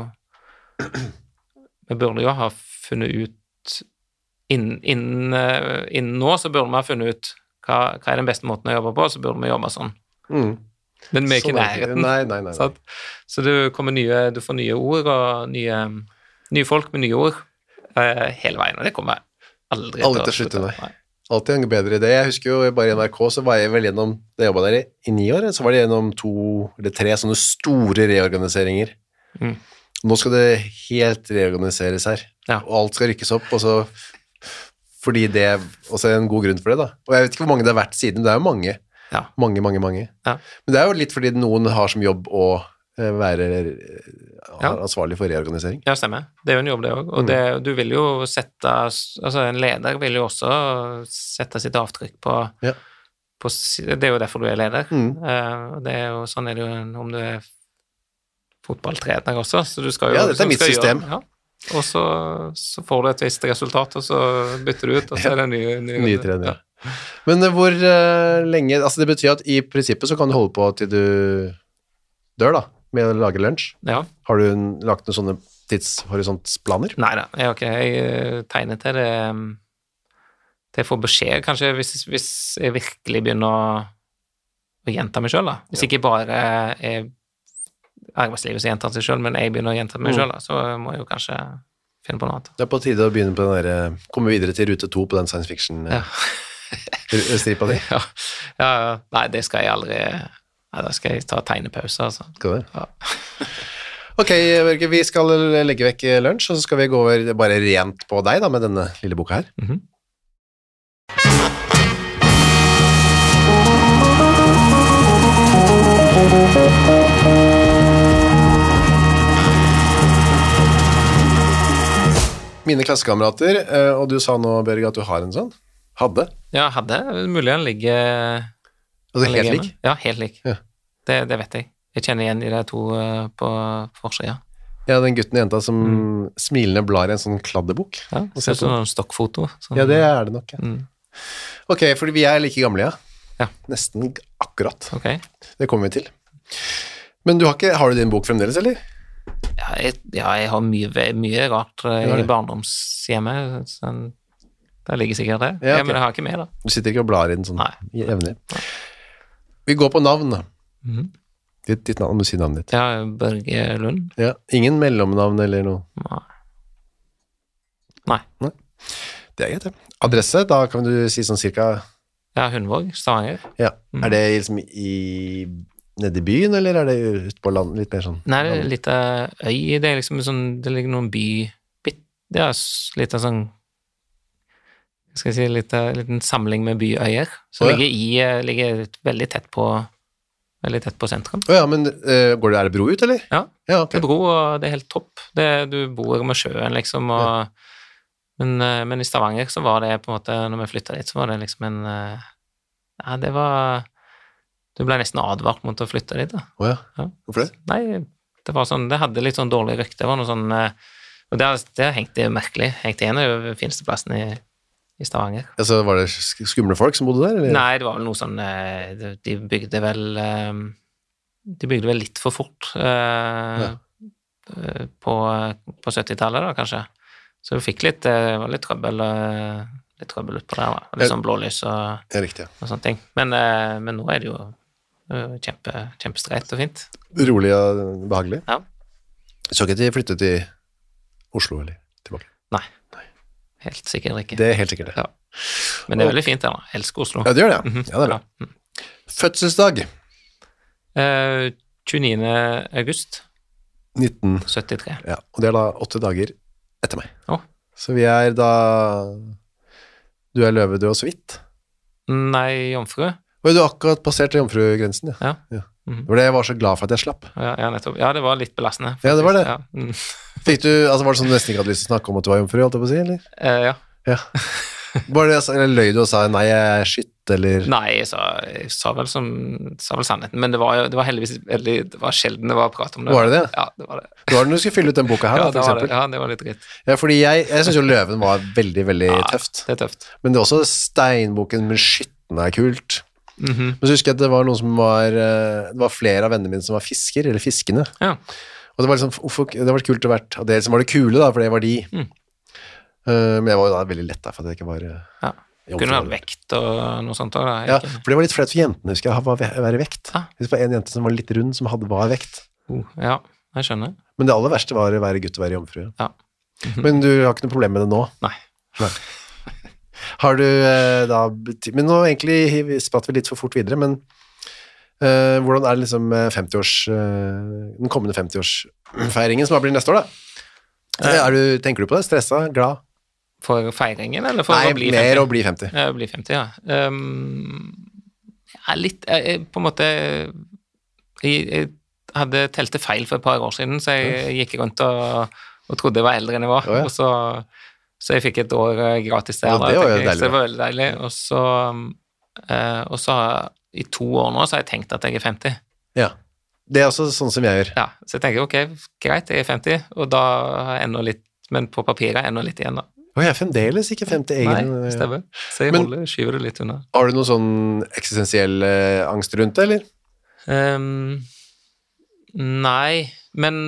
vi burde jo ha funnet ut, innen, innen, innen nå så burde vi ha funnet ut hva, hva er den beste måten å jobbe på, så burde vi jobbe sånn. Mm. Men vi er ikke i nærheten. Nei, nei, nei. nei. Så du, kommer nye, du får nye ord, og nye, nye folk med nye ord uh, hele veien, og det kommer aldri, aldri til å slutte. Nei. nei. Alltid en bedre idé. Jeg husker jo bare i N R K så var jeg vel gjennom, da jeg jobbet der i, i ni år, så var det gjennom to eller tre sånne store reorganiseringer. Mm. Nå skal det helt reorganiseres her, ja. Og alt skal rykkes opp, og så, fordi det også er en god grunn for det da. Og jeg vet ikke hvor mange det har vært siden, det er jo mange. Ja. Mange, mange, mange. Ja. Men det er jo litt fordi noen har som jobb å være ja. Ansvarlig for reorganisering. Ja, stemmer. Det er jo en jobb det også. Og det, du vil jo sette, altså en leder vil jo også sette sitt avtrykk på, ja. På det er jo derfor du er leder. Mm. Uh, det er jo, sånn er det jo om du er fotballtrener også, så du skal jo... Ja, dette er mitt system. Gjøre, ja. Og så, så får du et visst resultat, og så bytter du ut, og så er det en ny... ny, ny trener, ja. Men hvor uh, lenge... Altså, det betyr at i prinsippet så kan du holde på til du dør, da, med å lage lunsj. Ja. Har du en, lagt noen sånne tidshorisontsplaner? Neida, jeg har ikke. Jeg tegner til det til jeg får beskjed, kanskje, hvis, hvis jeg virkelig begynner å, å gjenta meg selv, da. Hvis ja. Ikke bare er arbeidslivet som gjentar seg selv, men jeg begynner å gjenta meg mm. selv, da, så må jeg jo kanskje finne på noe annet. Det er på tide å begynne på den der, komme videre til rute to på den science fiction ja. Stripa di. Ja. Ja, ja. Nei, det skal jeg aldri... Nei, da skal jeg ta tegnepause, altså. Skal det? Ja. Ok, Børge, vi skal legge vekk lunsj, og så skal vi gå over bare rent på deg da, med denne lille boka her. Mm-hmm. Mine klassekamerater, og du sa nå, Børge, at du har en sånn? Hadde? Ja, hadde. Mulig han ligger... Altså helt lik? Ja, helt lik. Ja. Det, det vet jeg. Jeg kjenner igjen de der to uh, på forsida. Ja, den gutten og jenta som mm. smilende blar i en sånn kladdebok. Ja, det ser ut som en stokkfoto. Sånn. Ja, det er det nok, ja. Mm. Ok, fordi vi er like gamle, ja. Ja. Nesten akkurat. Ok. Det kommer vi til. Men du har ikke, har du din bok fremdeles, eller? Ja, jeg, ja, jeg har mye, mye rart i barndomshjemmet, sånn, der ligger sikkert det. Ja, okay. Ja, men jeg har ikke med da. Du sitter ikke og blar i den sånn Nei. Jevnlig. Vi går på navn da. Mm-hmm. Ditt, ditt navn, du sier navnet ditt. Ja, Børge Lund. Ja, ingen mellomnavn eller noe? Nei. Nei. Nei. Det er greit, det. Adresse, da kan du si sånn cirka... Ja, Hundvåg, Stavanger. Ja, mm. Er det liksom i... nede i byen, eller er det ute på land, litt mer sånn? Nei, det er litt av øy, det er liksom sånn, det ligger noen by... Det er litt av sånn... Skal jeg si, litt av en liten samling med byøyer, som oh, ja. ligger i, ligger veldig tett på... Veldig tett på sentrum. Å oh, ja, men uh, går det, er det bro ut, eller? Ja, ja okay. Det er bro, og det er helt topp. Det, du bor med sjøen, liksom, og, ja. men, uh, men i Stavanger så var det på en måte, når vi flyttet dit, så var det liksom en, uh, ja, det var, du ble nesten advart mot å flytte dit, da. Å oh, ja. ja, hvorfor det? Nei, det var sånn, det hadde litt sånn dårlig rykte, det var noe sånn, uh, og det, det hengte merkelig, hengte igjen over fineste plassen i i Stavanger. Altså, var det skumle folk som bodde der, eller? Nei, det var vel noe sånn, de bygde vel, de bygde vel litt for fort uh, ja. på, på syttitallet da, kanskje. Så du fikk litt, det var litt trøbbel, litt trøbbel ut på der, da. Litt sånn blålys og, ja, riktig, ja. og sånne ting. Men, men nå er det jo kjempe, kjempestreit og fint. Rolig og behagelig? Ja. Så ikke at de flyttet til Oslo, eller tilbake? Nei. Helt sikkert ikke. Det er helt sikkert det. Ja. Men det er veldig fint her da. Jeg elsker Oslo. Ja, det gjør det. Ja, ja det er bra. Ja. Fødselsdag? Uh, tjueniende august. nitten syttitre. Ja, og det er da åtte dager etter meg. Oh. Så vi er da... Du er løve, du er så vidt. Nei, jomfru. Og du har akkurat passert jomfrugrensen, ja. Ja. Ja. Mm-hmm. Det var det jeg var så glad for at jeg slapp. Ja, ja, nettopp. Ja, det var litt belastende. Faktisk. Ja, det var det. Ja. Mm. Fikk du, altså var det sånn du nesten ikke hadde lyst til å snakke om at du var jomfru, holdt jeg på å si, eller? Uh, ja. Ja. Var det, eller løy du og sa, nei, jeg er skytt, eller? Nei, jeg sa, jeg sa vel som, sa vel sannheten, men det var, det var heldigvis veldig, det var sjelden det var prat om det. Var det det? Ja, det var det. Det var det når du skulle fylle ut den boka her, ja, da, for eksempel. Det, ja, det var litt dritt. Ja, fordi jeg, jeg synes jo Løven var veldig, veldig ja, tøft. Det er tøft. Men det er også Steinboken med skytten er kult. Mm-hmm. Men så husker jeg at det var noen som var det var flere av vennene mine som var fisker, eller fiskene. Ja. Og det var liksom, det var kult å vært av det som var det kule da, for det var de. Mm. Uh, men jeg var jo da veldig lett da, for at det ikke var uh, ja. Kunne være vekt og noe sånt da. Ja, for det var litt flaut for jentene, husker jeg, å være vekt. Ja. Det var en jente som var litt rund, som hadde var vekt. Uh, ja, jeg skjønner. Men det aller verste var å være gutt og være jomfru. Ja. Mm-hmm. Men du har ikke noe problem med det nå? Nei. Nei. Har du uh, da, men nå egentlig spratt vi litt for fort videre, men uh, hvordan er det liksom femti-års, uh, den kommende femti-årsfeiringen som blir neste år da? Er du, tenker du på det? Stressa? Glad? For feiringen, eller for Nei, å bli femti? Nei, mer å bli femti. Ja, bli femti, ja. Um, jeg er litt, jeg, på en måte, jeg, jeg hadde telte feil for et par år siden, så jeg gikk rundt og, og trodde jeg var eldre enn jeg var, oh, ja. og så, så jeg fikk et år gratis der. Ja, det var jo deilig. Så det var veldig deilig, og så, uh, og så i to år nå, så har jeg tenkt at jeg er femti. Ja, det er også sånn som jeg gjør. Ja, så jeg tenker, ok, greit, jeg er femti, og da har jeg enda litt, men på papiret enda litt igjen da. Og jeg er fremdeles ikke femti egen. Nei, stemmer. Så jeg men, holder, skyver det litt unna. Har du noen sånn eksistensiell uh, angst rundt det, eller? Um, nei, men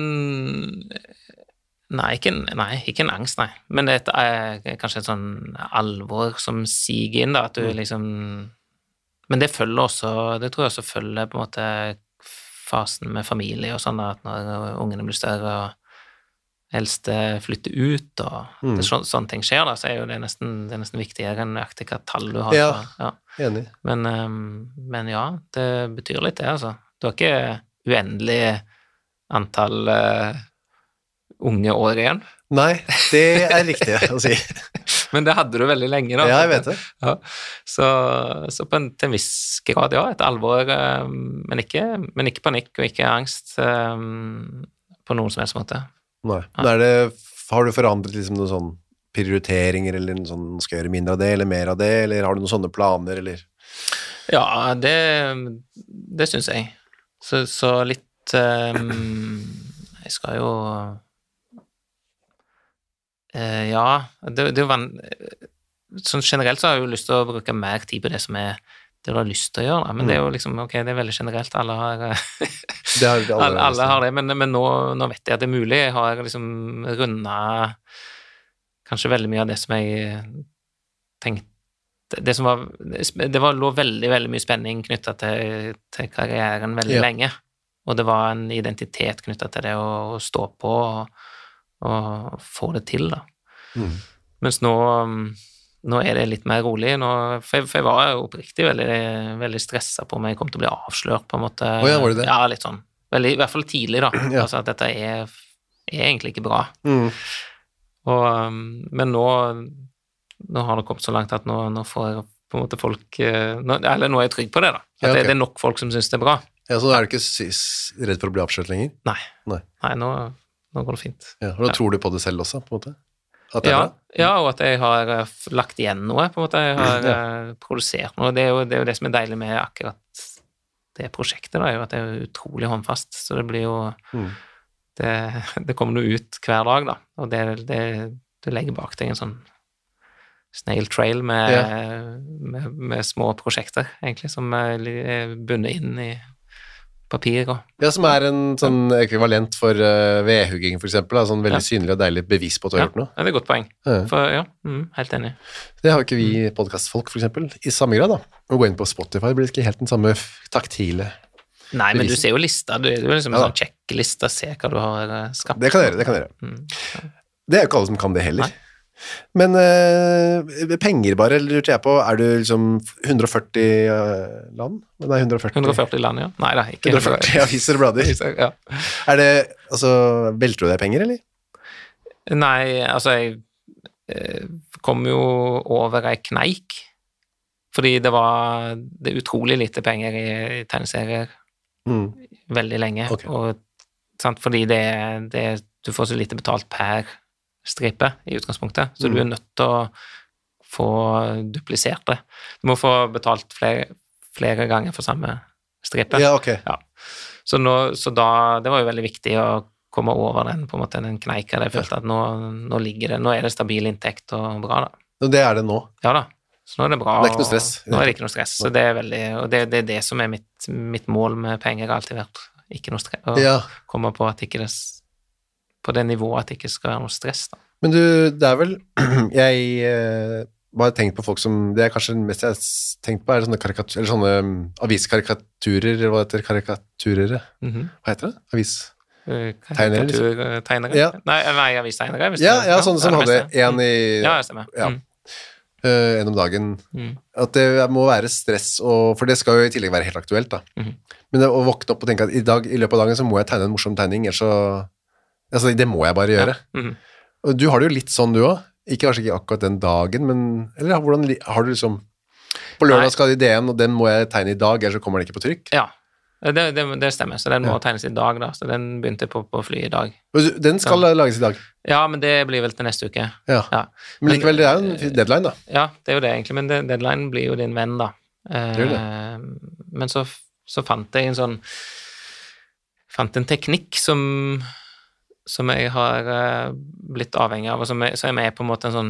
nei ikke, nei, ikke en angst, nei. Men det er kanskje et sånn alvor som siger inn, da, at du mm. liksom... Men det følger også, det tror jeg også følger på en måte fasen med familie og sånn, da, at når ungene blir større og helst flytte ut, og mm. det, så, sånne ting skjer da, så er jo det nesten, det er nesten viktigere enn nøyaktig hva tall du har. Ja, ja. Enig. Men, um, men ja, det betyr litt det, altså. Du har ikke uendelig antall uh, unge år igjen. Nei, det er riktig å si. Men det hadde du veldig lenge da. Ja, jeg vet det. Ja. Så, så på en, til en viss grad, ja, et alvor, um, men, ikke, men ikke panikk og ikke angst um, på noen som helst måte. Nei. Ja. Er det, har du forandret liksom noen sånn prioriteringer, eller noen sånn, skal gjøre mindre av det, eller mer av det, eller har du noen sånne planer, eller? Ja, det, det synes jeg. Så, så litt, um, jeg skal jo Uh, ja, det, det er jo van... Sånn generelt så har jeg jo lyst til å bruke mer tid på det som er det du har lyst til å gjøre, da. Men mm. det er jo liksom, ok, det er veldig generelt, alle har det har alle, alle, alle har det, men, men nå, nå vet jeg at det er mulig. Jeg har liksom rundet kanskje veldig mye av det som jeg tenkte, det som var, det var lå veldig, veldig mye spenning knyttet til, til karrieren veldig ja. lenge, og det var en identitet knyttet til det å, å stå på og, og få det til, da. Mm. Mens nå, nå er det litt mer rolig, nå, for, jeg, for jeg var jo oppriktig veldig, veldig stresset på om jeg kom til å bli avslørt på en måte. Oh ja, var det det? Ja, litt sånn. Veldig, i hvert fall tidlig da, ja. Altså at dette er, er egentlig ikke bra. Mm. Og, men nå, nå har det kommet så langt at nå, nå får jeg på en måte folk, nå, eller nå er jeg trygg på det da, at ja, okay. det, det er nok folk som synes det er bra. Ja, så er du ikke redd for å bli avslørt lenger? Nei, Nei. Nei nå, nå går det fint. Ja, og da ja. tror du på det selv også, på en måte? At det ja, er bra? Ja, og at jeg har uh, lagt igjen noe, på en måte, jeg har ja. uh, produsert noe, det er, jo, det er jo det som er deilig med akkurat det prosjektet, da, er jo at det er utrolig håndfast, så det blir jo, mm. det, det kommer noe ut hver dag, da, og det, det, du legger bak deg en sånn snail trail med, ja. med, med små prosjekter, egentlig, som er bundet inn i papir. Og, ja, som er en sånn ekvivalent for uh, vedhugging, for eksempel, da, sånn veldig ja. synlig og deilig bevis på at du har ja. gjort noe. Ja, det er et godt poeng. Ja, for, ja mm, helt enig. Det har ikke vi podcastfolk, for eksempel, i samme grad, da. Å gå inn på Spotify blir ikke helt den samme taktile Nei, men bevisen. Du ser jo lista, du er jo liksom en ja. sånn checklista, se hva du har uh, skapt. Det kan dere, det kan dere. Mm, ja. Det er jo ikke alle som kan det heller. Nei. Men uh, penger bare, lurte jeg på, er du liksom hundre og førti uh, land? Nei, hundre og førti hundre og førti land, ja. Nei da, ikke hundre og førti aviser og blader. ja. Er det, altså, velter du deg penger, eller? Nei, altså, jeg eh, kom jo over ei kneik, fordi det var det er utrolig lite penger i, i tegneserier mm. veldig lenge, okay. og sant, fordi det, det, du får så lite betalt per stripe i utgangspunktet, så mm. du er nødt til å få duplisert det. Du må få betalt flere, flere ganger for samme stripe. Ja, ok. Ja. Så, nå, så da, det var jo veldig viktig å komme over den, på en måte, den kneika der jeg følte at nå, nå ligger det, nå er det stabil inntekt og bra da. Og det er det nå? Ja da, så nå er det bra. Det er ikke noe stress? Nå er det ikke noe stress, så det er veldig, og det, det er det som er mitt, mitt mål med penger, har alltid vært ikke noe stress, å ja. komme på at ikke det på det nivået at det ikke skal være noe stress da. Men du, det er vel, jeg eh, bare tenkt på folk som, det er kanskje det mest jeg har tenkt på, er sånne, karikatur, eller sånne um, aviskarikaturer, eller hva heter karikaturere? Mm-hmm. Hva heter det? Avis? Tegnere, liksom? Tegnere? Ja. Nei, nei avistegnere. Ja, ja, sånne som hadde en i... Ja, jeg stemmer. Ja. Mm. Uh, en om dagen. Mm. At det må være stress, og, for det skal jo i tillegg være helt aktuelt da. Mm. Men det, å våkne opp og tenke at i, dag, i løpet av dagen så må jeg tegne en morsom tegning, ellers så... Altså, det må jeg bare gjøre. Ja. Mm. Og du har det jo litt sånn du også. Ikke kanskje ikke akkurat den dagen, men... Eller hvordan har du liksom... På lørdag Nei. Skal ideen, og den må jeg tegne i dag, ellers så kommer den ikke på trykk. Ja, det, det, det stemmer. Så den må ja. tegnes i dag da. Så den begynte på, på fly i dag. Den skal ja. lages i dag? Ja, men det blir vel til neste uke. Ja. ja. Men likevel, det er jo en deadline da. Ja, det er jo det egentlig, men det, deadline blir jo din venn da. Det det. Eh, men så, så fant jeg en sånn... Fant en teknikk som... som jeg har uh, blitt avhengig av, og som er, så er jeg på en måte en sånn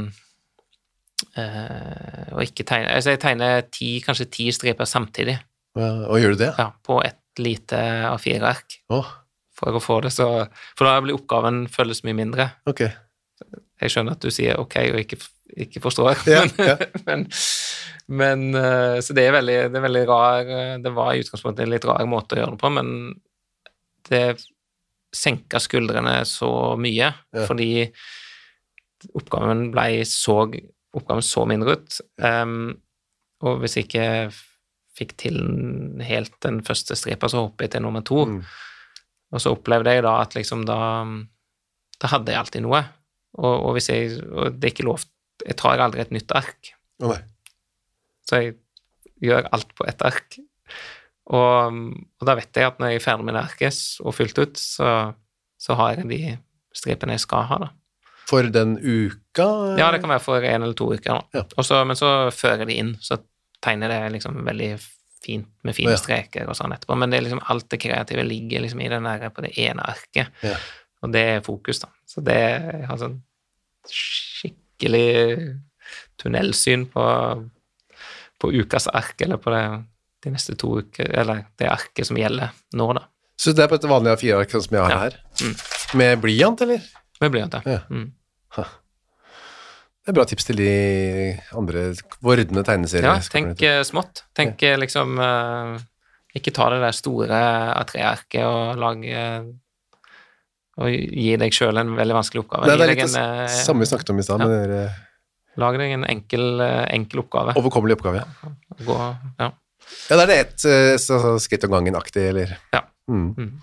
uh, og ikke tegne, altså jeg tegner ti, kanskje ti striper samtidig. Ja, og gjør du det? Ja, på et lite A fire-ark. Oh. For å få det, så, for da blir oppgaven føles mye mindre. Ok. Jeg skjønner at du sier ok, og ikke, ikke forstår, ja, men, ja. men, men uh, så det er veldig, det er veldig rar, det var i utgangspunktet en litt rar måte å gjøre det på, men det senka skuldrene så mye, ja. Fordi oppgaven ble så, oppgaven så mindre ut, um, og hvis jeg ikke fikk til helt den første stripa, så hoppet jeg til nummer to, mm. og så opplevde jeg da at liksom da, da hadde jeg alltid noe, og, og hvis jeg, og det er ikke lov, jeg tar aldri et nytt ark, oh, så jeg gjør alt på et ark, Og, og da vet jeg at når jeg er ferdig med det arket og fylt ut, så, så har jeg de stripene jeg skal ha da. For den uka? Ja, det kan være for en eller to uker da. Ja. Også, men så fører de inn, så tegner det liksom veldig fint med fine ja. Streker og sånn etterpå, men det er liksom alt det kreative ligger liksom i den der på det ene arket, ja. Og det er fokus da. Så det, jeg har sånn skikkelig tunnelsyn på, på ukas ark, eller på det, de neste to uker, eller det arket som gjelder nå, da. Så det er på et vanlig A fire-ark som jeg har Ja. her? Mm. Med blyant, eller? Med blyant, ja. Ja. Mm. Det er bra tips til de andre vordende tegneserier. Ja, tenk eh, smått. Tenk eh, liksom eh, ikke ta det der store A tre-arket og lage og gi deg selv en veldig vanskelig oppgave. Det, det er Gi litt deg det en, eh, samme vi snakket om i sted, ja. med dere Lag deg en enkel, eh, enkel oppgave. overkommelige oppgave. Ja, Gå, ja. ja da er det et eh, så, så skritt om gangen-aktig, eller? Ja. Mm. Mm.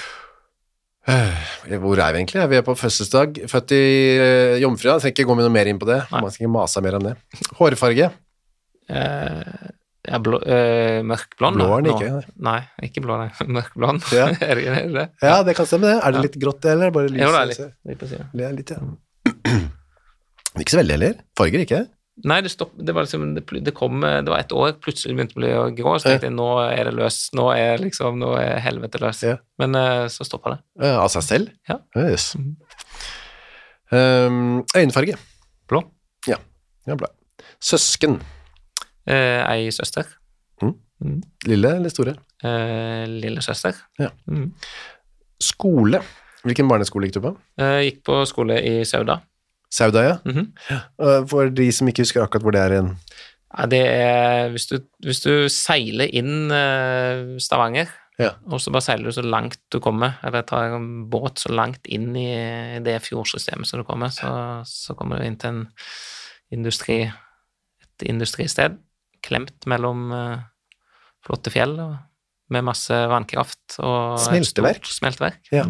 Eh, Hvor er vi egentlig? Vi er på fødselsdag, født i uh, jomfrua, jeg trenger ikke gå med noe mer inn på det. Nei. Man skal ikke mase mer om det. Hårfarge? Eh, ja, blå, eh, mørkblond. Blå da, er den nå. ikke. Nei, ikke blå, nei. Mørkblond. Ja. er det er det det? Ja, det kan stemme det. Er det Ja. litt grått, eller bare lys? Jo, det er litt. litt på siden. Det er litt, ja. Ikke så veldig heller. Farger ikke. Nei, det, stopp, det var liksom, det, pl- det kom, det var et år, plutselig begynte det å bli grå, så tenkte jeg, nå er det løs, nå er liksom, nå er helvete løs. Ja. Men eh, så stoppet det. Eh, Av seg selv? Ja. Yes. Mhm. Um, øynfarge? Blå. Ja, ja bra. Søsken? Eh, ei søster. Lille eller store? Eh, lille søster. Ja. Mhm. Skole? Hvilken barneskole gikk du på? Eh, gikk på skole i Sauda. Sauda, ja. Mhm. Uh, For de som ikke husker akkurat hvor det er igjen. Ja, det er, hvis du, hvis du seiler inn eh, Stavanger, Ja. og så bare seiler du så langt du kommer, eller tar en båt så langt inn i det fjordsystemet som du kommer, så, så kommer du inn til en industri, et industristed, klemt mellom eh, flotte fjell, og, med masse vannkraft. Og et Smelteverk. stort Smelteverk. Ja.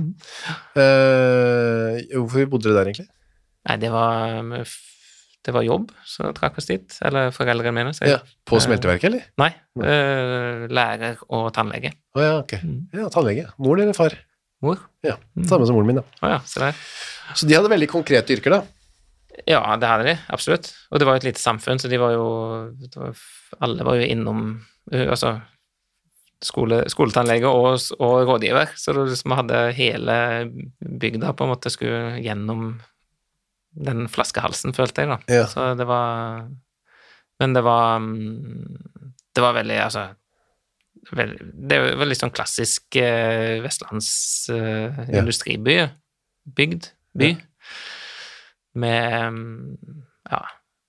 Uh, hvorfor bodde dere der egentlig? Nei, det var, det var jobb, så trakk oss dit, eller foreldrene mine. Så jeg, Ja, på smelteverket, eller? Nei, eh, lærer og tannlege. Å ja, ok. Ja, tannlege. Mor eller far? Mor. Ja, samme som moren min da. Å ja, se der. Så de hadde veldig konkrete yrker da. Ja, det hadde de, absolutt. Og det var jo et lite samfunn, så de var jo, det var, alle var jo innom, uh, altså, skole, skoletannlege og, og rådgiver, så det liksom hadde hele bygda på en måte skulle gjennom den flaskehalsen, følte jeg da. Ja. Så det var, men det var, det var veldig, altså, veldig, det er jo veldig sånn klassisk eh, Vestlands eh, Ja. industriby, bygd, by, Ja. med, ja,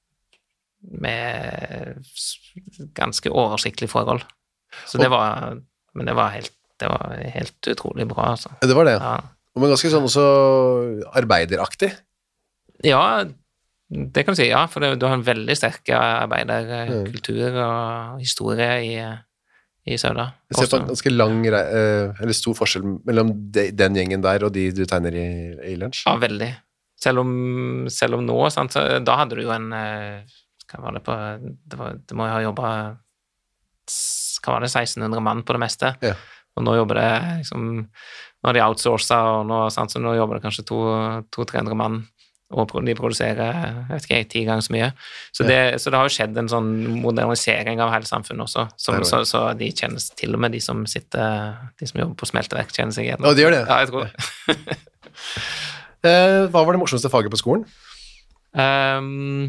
med s- ganske oversiktlige forhold. Så det var, men det var helt, det var helt utrolig bra, altså. Det var det, ja. Ja. Og men ganske sånn også arbeideraktig. Ja, det kan du si, ja, for det, du har en veldig sterk arbeiderkultur og historie i, i Sauda. Jeg ser på Også- en ganske lang, rei- eh, eller stor forskjell mellom de, den gjengen der og de du tegner i, i lunsj. Ja, veldig. Selv om, selv om nå, sant, så, da hadde du jo en, eh, hva var det på, det, var, det må jo ha jobbet, s- hva var det, seksten hundre mann på det meste. Ja. Og nå jobber det, liksom, nå har de outsourcet, og nå, sant, så nå jobber det kanskje to tre hundre mann, og pro- de produserer, jeg vet ikke, ti ganger så mye. Så det, så det har jo skjedd en sånn modernisering av hele samfunnet også, som, Det er så, så de kjennes til og med, de som sitter, de som jobber på smelteverk, kjenner seg igjen. Å, de gjør det? Ja, jeg tror det. Eh, hva var det morsomste faget på skolen? Ehm,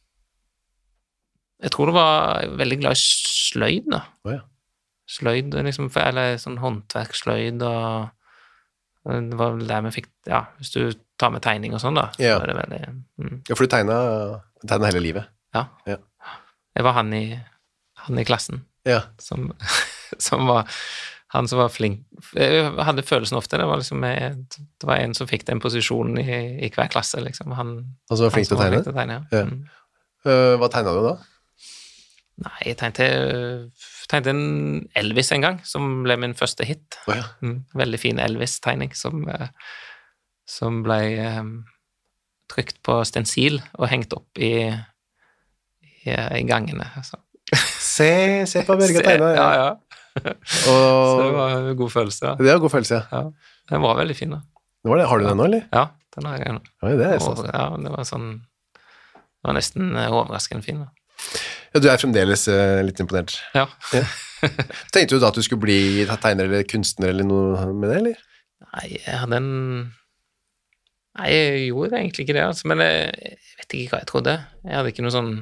jeg tror det var veldig glad i sløyd, da. Å ja. Sløyd, liksom, eller sånn håndverksløyd, og og det var vel der vi fikk, ja, hvis du tar med tegning og sånn, da, så Ja. er det veldig, mm, Ja, for du tegnet, tegnet hele livet. ja. Ja. Jeg var han i, han i klassen, Ja. som, som var, han som var flink, jeg hadde følelsen ofte, det var liksom, jeg, det var en som fikk den posisjonen i, i hver klasse, liksom, han, Han som var flink han til å tegne? flink til å tegne, ja. Ja. Mm. Eh, hva tegnet du da? Nei, jeg tegnte, tegnte en Elvis en gang, som ble min første hit. Å ja. Mm, veldig fin Elvis-tegning som, eh, som ble eh, trykt på stensil og hengt opp i, i, i gangene. Altså. Se, se på Børge Se- tegnet. Ja, ja. Så det Og var en god følelse. Ja. det er en god følelse, ja. Ja, den var veldig fin, da. Det var det. Har du den nå, eller? Ja, den har jeg nå. Oi, det er sant. Over- Ja, det var sånn, det var nesten eh, overraskende fin, da. Ja, du er fremdeles eh, litt imponert. Ja. Tenkte du da at du skulle bli tegner eller kunstner eller noe med det, eller? Nei, jeg hadde en Nei, jeg gjorde egentlig ikke det, altså, men jeg, jeg vet ikke hva jeg trodde. Jeg hadde ikke noe sånn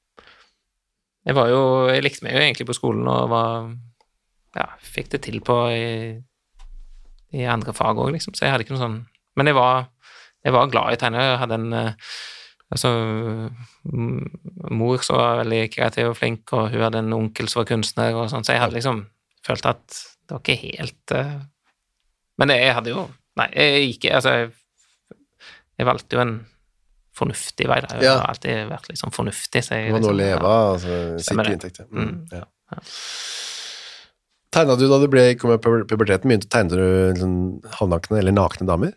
Jeg var jo Jeg likte meg jo egentlig på skolen og var Ja, fikk det til på i, i andre fag også, liksom, så jeg hadde ikke noe sånn Men jeg var, jeg var glad i å tegne. Jeg hadde en altså, mor som var veldig kreativ og flink, og hun hadde en onkel som var kunstner, og sånn, så jeg hadde liksom følt at det var ikke helt uh... Men jeg hadde jo Nei, jeg gikk Altså, jeg, jeg valgte jo en fornuftig vei. Da. Jeg ja. har alltid vært litt sånn fornuftig. Så jeg, det var liksom, noe å leve av, altså, sikre inntekter. Mm, mm. Ja. Ja. Tegnet du da du ble, kom med puberteten, begynte å tegne du liksom, halvnakne eller nakne damer?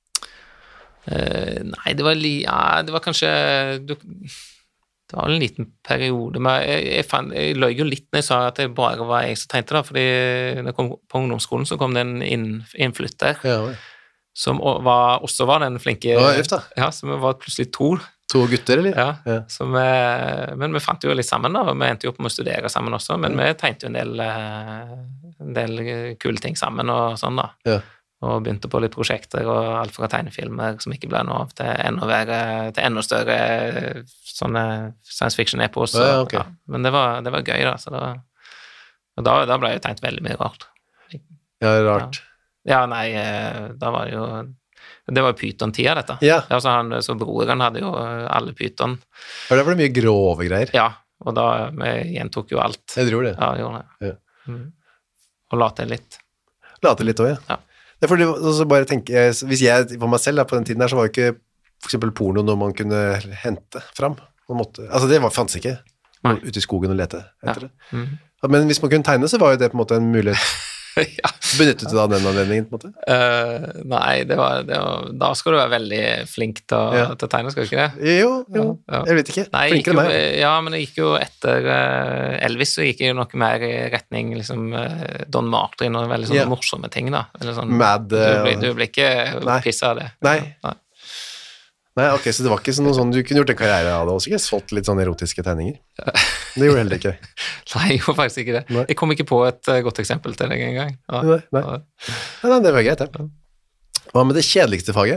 Uh, nei, det var, li, ja, det var kanskje du, det var en liten periode men jeg, jeg, fant, jeg løy jo litt når jeg sa at det bare var jeg som tegnte da, fordi når jeg kom på ungdomsskolen så kom det en inn, innflytter ja, ja. Som var, også var den flinke ja, ja, som var plutselig to to gutter, eller? Ja, ja. Så vi, men vi fant jo litt sammen da, og vi endte jo opp med å studere sammen også, men ja. Vi tegnte jo en del en del kule ting sammen og sånn da ja. Og begynte på litt prosjekter og alt fra tegnefilmer som ikke ble noe av til enda, være, til enda større sånne science fiction-epos. Ja, ja, okay. Ja. Men det var, det var gøy da, så da, og da, da ble jeg tegnet veldig mye rart. Ja, rart. Ja, ja nei, da var det jo, det var jo Python-tida dette. Ja. Altså han, så broren hadde jo alle Python. For det var det mye grove greier. Ja, og da vi gjentok jo alt. Jeg tror det. Ja, gjorde det. Ja. Mm. Og la til litt. La til litt også, ja. Ja. Det er fordi, altså bare tenke, hvis jeg var meg selv da, på den tiden der, så var jo ikke for eksempel porno noe man kunne hente fram. Måte, altså det var, fantes ikke ute i skogen og lete etter ja. Det. Mm. Men hvis man kunne tegne, så var jo det på en måte en mulighet. Ja. Benyttet du da den anledningen, på en måte? Uh, nei, det var, det var, da skal du være veldig flink til å, ja. Til å tegne, skal du ikke det? Jo, jo, ja. Jeg vet ikke. Nei, Flinkere enn meg. Ja, men det gikk jo etter uh, Elvis, så gikk det jo noe mer i retning liksom, uh, Don Martin og veldig sånne ja. Morsomme ting, da. Eller sånn, Mad, du, blir, du blir ikke pisset av det. Nei. Nei. Nei, ok, så det var ikke sånn, sånn du kunne gjort en karriere av det også, ikke solgt litt sånne erotiske tegninger. Det gjorde heller ikke. Nei, jeg gjorde faktisk ikke det. Nei. Jeg kom ikke på et uh, godt eksempel til deg en gang. Ja. Nei, nei. Ja, nei, det var greit, det. Hva med det kjedeligste faget?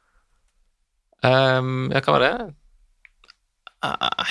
Um, ja, hva var det? Uh,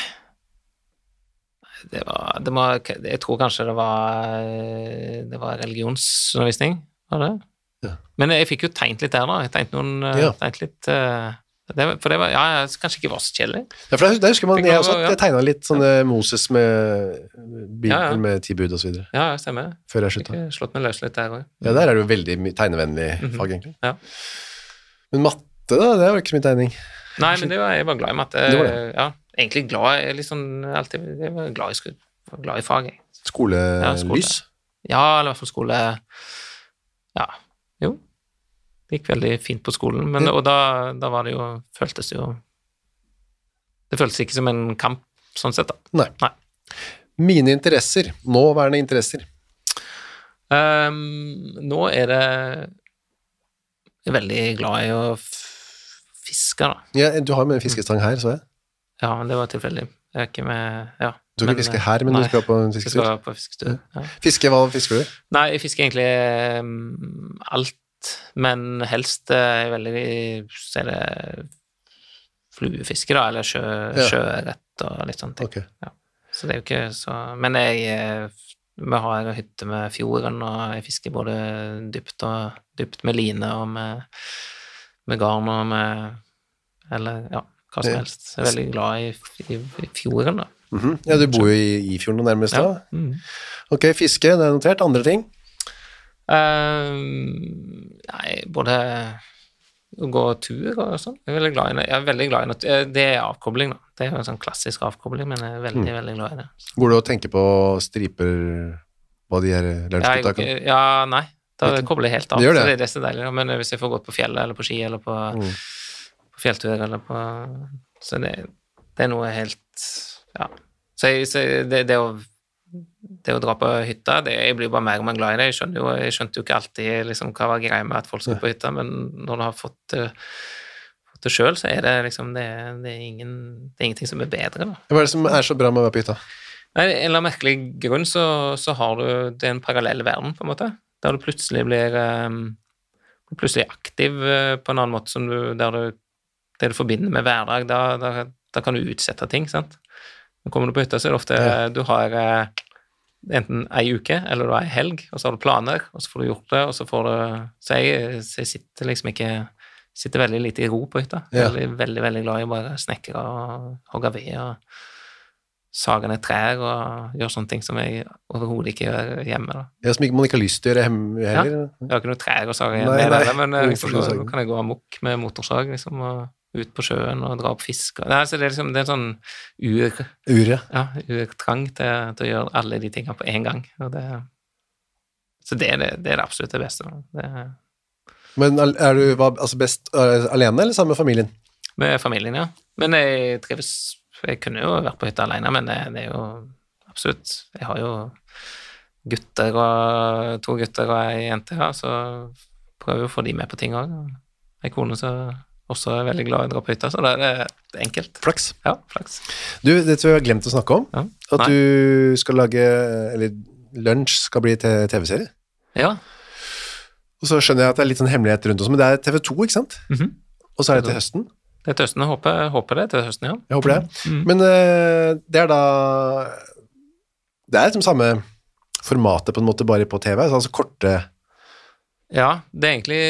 det var, det var, jeg tror kanskje det var, det var religionsundervisning, var det? Ja. Men jeg fikk jo tegnet litt der da, jeg tegnet noen, ja. Tegnet litt... Uh, Det, for det var, ja, kanskje ikke var så kjedelig. Ja, for det husker man, jeg også, jeg tegnet litt sånne Moses med Bibelen ja, ja. Med ti bud og så videre. Ja, stemmer. Før jeg sluttet. Jeg slått meg løs litt der også. Ja, der er det jo veldig tegnevennlig mm-hmm. fag, egentlig. Ja. Men matte da, det var ikke så mye tegning. Nei, men det var, jeg var glad i matte. Det var det. Ja, egentlig glad, jeg litt sånn, alltid, jeg var glad i, skole, glad i fag. Skolelys? Ja, skole. Ja, eller i hvert fall skole, ja, jo. Det gikk veldig fint på skolen, men, og da, da var det jo, føltes jo, det føltes ikke som en kamp, sånn sett da. Nei. Nei. Mine interesser, nåværende interesser? Um, nå er det, jeg er veldig glad i å fiske da. Ja, du har med en fiskestang her, så jeg. Ja, men det var tilfeldig. Jeg er ikke med, ja. Du kan fiske her, men nei, du skal på en fisketur? Jeg skal på fisketur, ja. Fiske, hva fisker du? Nei, jeg fisker egentlig um, alt, men helst er veldig så er det fluefiske da, eller sjø, ja. Sjøørret og litt sånne ting. Okay. Ja. Så det er jo ikke så, men jeg vi har hytte med fjorden, og jeg fisker både dypt og dypt med line og med, med garn og med, eller ja, hva som helst. Jeg er veldig glad i, i, i fjorden da. Mm-hmm. Ja, du bor jo i, i fjorden nærmest da. Ja. Mm. Ok, fiske, det er notert. Andre ting? Uh, nei, både å gå tur og sånn. Jeg er veldig glad i det. Jeg er veldig glad i det. Det er avkobling da. Det er jo en sånn klassisk avkobling, men jeg er veldig, mm. veldig glad i det. Så. Går du og tenker på striper hva de her lærerskutta kan? Ja, nei. Da kobler jeg helt av. Det gjør det. Så det er det så deilig. Men hvis jeg får gått på fjellet, eller på ski, eller på, mm. på fjelltur, eller på... Så det, det er noe helt... Ja. Så, jeg, så det, det å det å dra på hytta, det, jeg blir bare mer og mer glad i det. Jeg, skjønner jo, jeg skjønte jo ikke alltid liksom, hva var greia med at folk skulle på hytta, men når du har fått, uh, fått det selv, så er det liksom, det, det, er ingen, det er ingenting som er bedre. Da. Hva er det som er så bra med å være på hytta? Nei, en eller annen merkelig grunn så, så har du det er en parallell verden, på en måte. Der du plutselig blir um, plutselig aktiv på en annen måte som du, der du, det du forbinder med hverdag, da, da, da kan du utsette ting, sant? Nå kommer du på hytta, så er det ofte ja. du har enten ei uke, eller du har ei helg, og så har du planer, og så får du gjort det, og så får du, så jeg, så jeg sitter liksom ikke, sitter veldig lite i ro på hytta. Jeg er ja. veldig, veldig, veldig glad i bare snekre og hogge ved, og sager ned trær og gjør sånne ting som jeg overhodet ikke gjør hjemme. Da. Ja, som ikke, man ikke har lyst til å gjøre hjemme heller. Ja, jeg har ikke noe trær å sage hjemme, nei, nei. Heller, men liksom, da, da kan jeg gå amok med motorsag, liksom, og ut på sjøen og dra opp fisk. Nei, så det er liksom, det er sånn ur, ur ja. Ja, urtrang til, til å gjøre alle de tingene på en gang. Og det, så det er det, det er det absolutt det beste. Det, men er du hva, altså best alene eller sammen med familien? Med familien, ja. Men jeg trives. Jeg kunne jo vært på hytta alene, men det, det er jo absolutt, jeg har jo gutter og to gutter og ei jente, ja, så prøver jeg å få de med på ting også. En kone som også er veldig glad i å dra på hytta, så da er det enkelt. Flaks. Ja, flaks. Du, det tror jeg har glemt å snakke om, ja. At Nei. Du skal lage, eller lunsj skal bli til tv-serie. Ja. Og så skjønner jeg at det er litt sånn hemmelighet rundt oss, men det er T V to, ikke sant? Mhm. Og så er det til høsten. Det er til høsten, jeg håper, jeg håper det til høsten, ja. Jeg håper det. Mm. Men uh, det er da, det er liksom samme formatet på en måte bare på T V, altså korte... Ja, det er egentlig,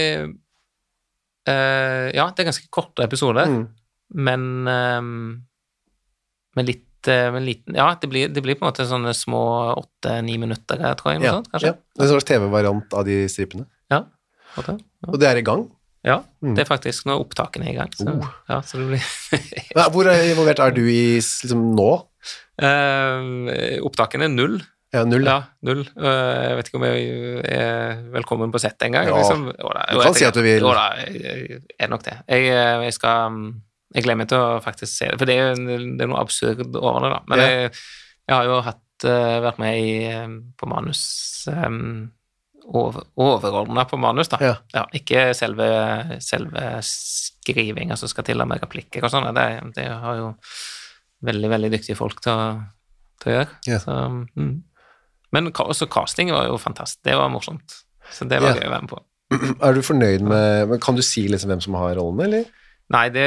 uh, ja, det er ganske korte episoder, mm. men, um, men litt, uh, men liten, ja, det blir, det blir på en måte sånne små åtte-ni minutter, tror jeg, noe ja, sånt, kanskje. Ja, det er en slags T V-variant av de stripene. Ja, ja. Og det er i gang? Ja, det er faktisk når opptakene er i gang. Så, oh. ja, så det blir... ja, hvor involvert er du i liksom, nå? Uh, opptakene er null. Ja, null. Ja, null. Uh, jeg vet ikke om jeg er velkommen på sett en gang. Ja, liksom. da, du kan si at du vil. Jo da, jeg er nok det. Jeg, jeg skal... Jeg gleder meg til å faktisk se det, for det er, det er noe absurd over det da. Men ja. jeg, jeg har jo hatt, uh, vært med i, på manus... Um, Over, overordnet på manus da, ja. Ja, ikke selve, selve skrivinga som skal til med replikker og sånn, det, det har jo veldig, veldig dyktige folk til å, til å gjøre. Ja. Så, mm. Men også casting var jo fantastisk, det var morsomt, så det var ja. gøy å være med på. Er du fornøyd med, men kan du si liksom hvem som har rollen, eller? Nei, det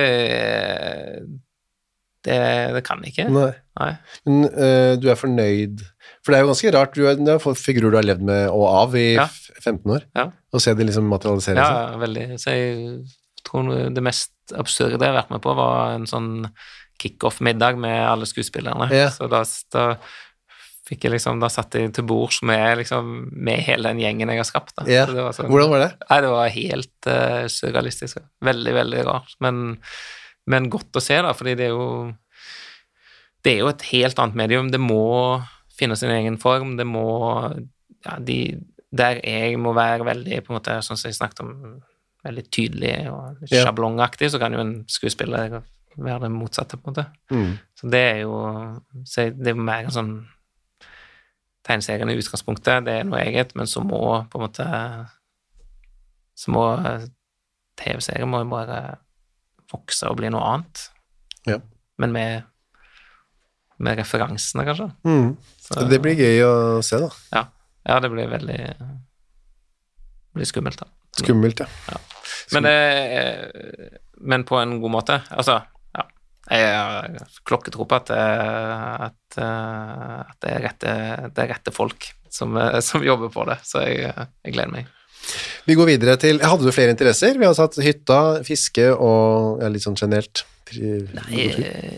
det, det kan jeg ikke. Nei. Nei. Men uh, du er fornøyd, for det er jo ganske rart, du er, det er figurer du har levd med og av i ja. femten år, ja. og se det liksom materialisere seg. Ja, ja, veldig. Så jeg tror det mest absurde jeg har vært med på var en sånn kick-off-middag med alle skuespillerne. Ja. Så da, da fikk jeg liksom, da satt jeg til bords med, liksom, med hele den gjengen jeg har skapt. Da. Ja. Det var sånn, hvordan var det? Nei, det var helt uh, surrealistisk. Veldig, veldig rart, men, men godt å se da, fordi det er jo det er jo et helt annet medium, det må finne sin egen form, det må, ja, de, der jeg må være veldig, på en måte, sånn som jeg snakket om, veldig tydelig og ja. Sjablongaktig, så kan jo en skuespiller være det motsatte, på en måte. Mm. Så det er jo, så det er mer en sånn tegneserien i utgangspunktet, det er noe eget, men så må, på en måte, så må T V-serien må jo bare vokse og bli noe annet. Ja. Men med med referansene, kanskje. Mm. Så, det blir gøy å se, da. Ja, ja det blir veldig det blir skummelt, da. Skummelt, ja. ja. Men, det, men på en god måte. Altså, ja. Jeg har klokketro på at, at, at det, er rette, det er rette folk som, som jobber på det, så jeg, jeg gleder meg. Vi går videre til, hadde du flere interesser? Vi har satt hytta, fiske og ja, litt sånn generelt. Nei,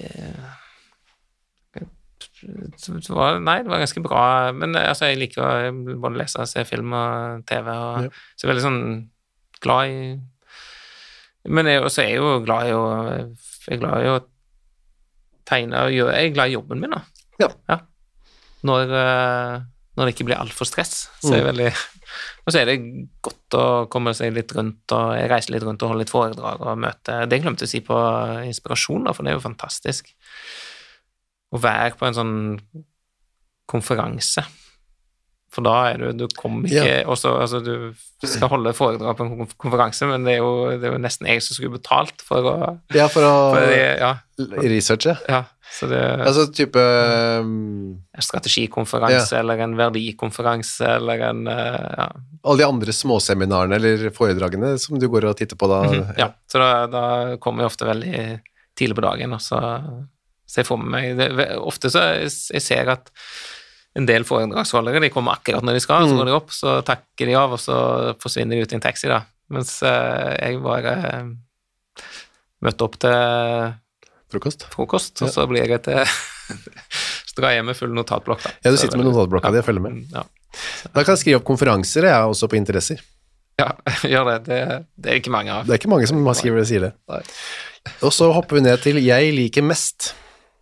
Det var, nei, det var ganske bra, men altså, jeg liker å både lese og se film og T V, og ja. så er veldig sånn glad i, men jeg også er jo glad i å, jeg er glad i å tegne og gjøre, jeg er glad i jobben min da. Ja. Ja. Når, når det ikke blir alt for stress, så er jeg veldig, og så er det godt å komme seg litt rundt, og jeg reiser litt rundt og holder litt foredrag og møte, det glemte jeg å si på inspirasjon da, for det er jo fantastisk. Å være på en sånn konferanse For da er du, du kommer ikke, Ja. også, altså du skal holde foredrag på en konf- konferanse, men det er, jo, det er jo nesten jeg som skulle betalt for å, Ja, for å for det, ja, researche. ja, så det Altså type um, en strategikonferanse, Ja. eller en verdikonferanse, eller en, eh, ja, alle de andre småseminarene eller foredragene som du går og titter på da. Mhm, ja. Så da, da kommer jeg ofte veldig tidlig på dagen, og så ser jeg for meg, det, ofte så jeg, jeg ser at en del foredragsholdere, de kommer akkurat når de skal, så går de opp, så takker de av, og så forsvinner de ut i en taxi da. Mens eh, jeg bare eh, møtte opp til Frokost. frokost, og så blir jeg til så drar jeg med full notatblokk da. Ja, du Så sitter med det- notatblokka di og følger med. Ja, Da kan jeg skrive opp konferanser, jeg er også på interesser. ja gjør det. det. Det er ikke mange av. Det er ikke mange som skriver det, sier det. Nei. Og så hopper vi ned til jeg liker mest.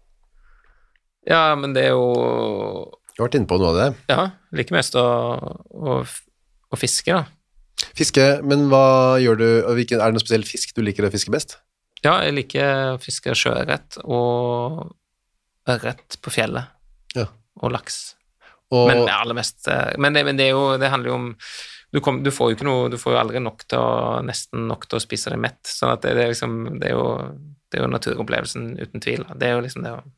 Ja, men det er jo Jeg har vært inne på noe av det. ja, like mest å, å, å fiske da. Fiske, men hva gjør du, og hvilken, er det noe spesiell fisk du liker å fiske best? Ja, jeg liker å fiske sjøørret og ørret på fjellet, Ja. og laks. Og, Men det aller mest eh, Men det, men det er jo, det handler jo om du, kom, du får jo ikke noe, du får jo aldri nok til å, nesten nok til å spise deg mett, sånn at det, det er liksom, det er jo, det er jo naturopplevelsen uten tvil, da. Det er jo liksom det å,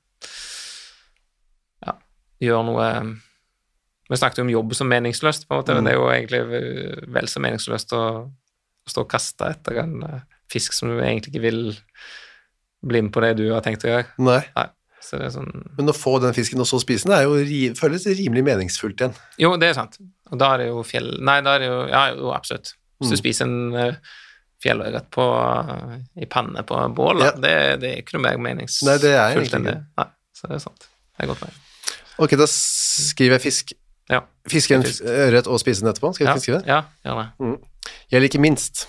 ja, gjøre noe, vi snakket jo om jobb som meningsløst, på en måte, men det er jo egentlig vel så meningsløst å, å stå og kaste etter en uh, fisk som du egentlig ikke vil bli med på det du har tenkt å gjøre. nei, Nei, så det er sånn... men å få den fisken og så spise den er jo, ri- føles rimelig meningsfullt igjen. Jo, det er sant. Og da er det jo fjell... Nei, da er det jo... Ja, jo, absolutt. Hvis du Mm. spiser en uh, fjellørret på, uh, i panne på bål, da, Ja. det, det er ikke noe mer meningsfullt Nei, det er egentlig enn det. ikke. Nei, så det er sant. Det er godt med. Ok, da skriver jeg fisk. Ja. Fiske en Fisk. ørret og spise den etterpå. Skal Ja, jeg skrive det? ja, gjør det. Jeg liker minst.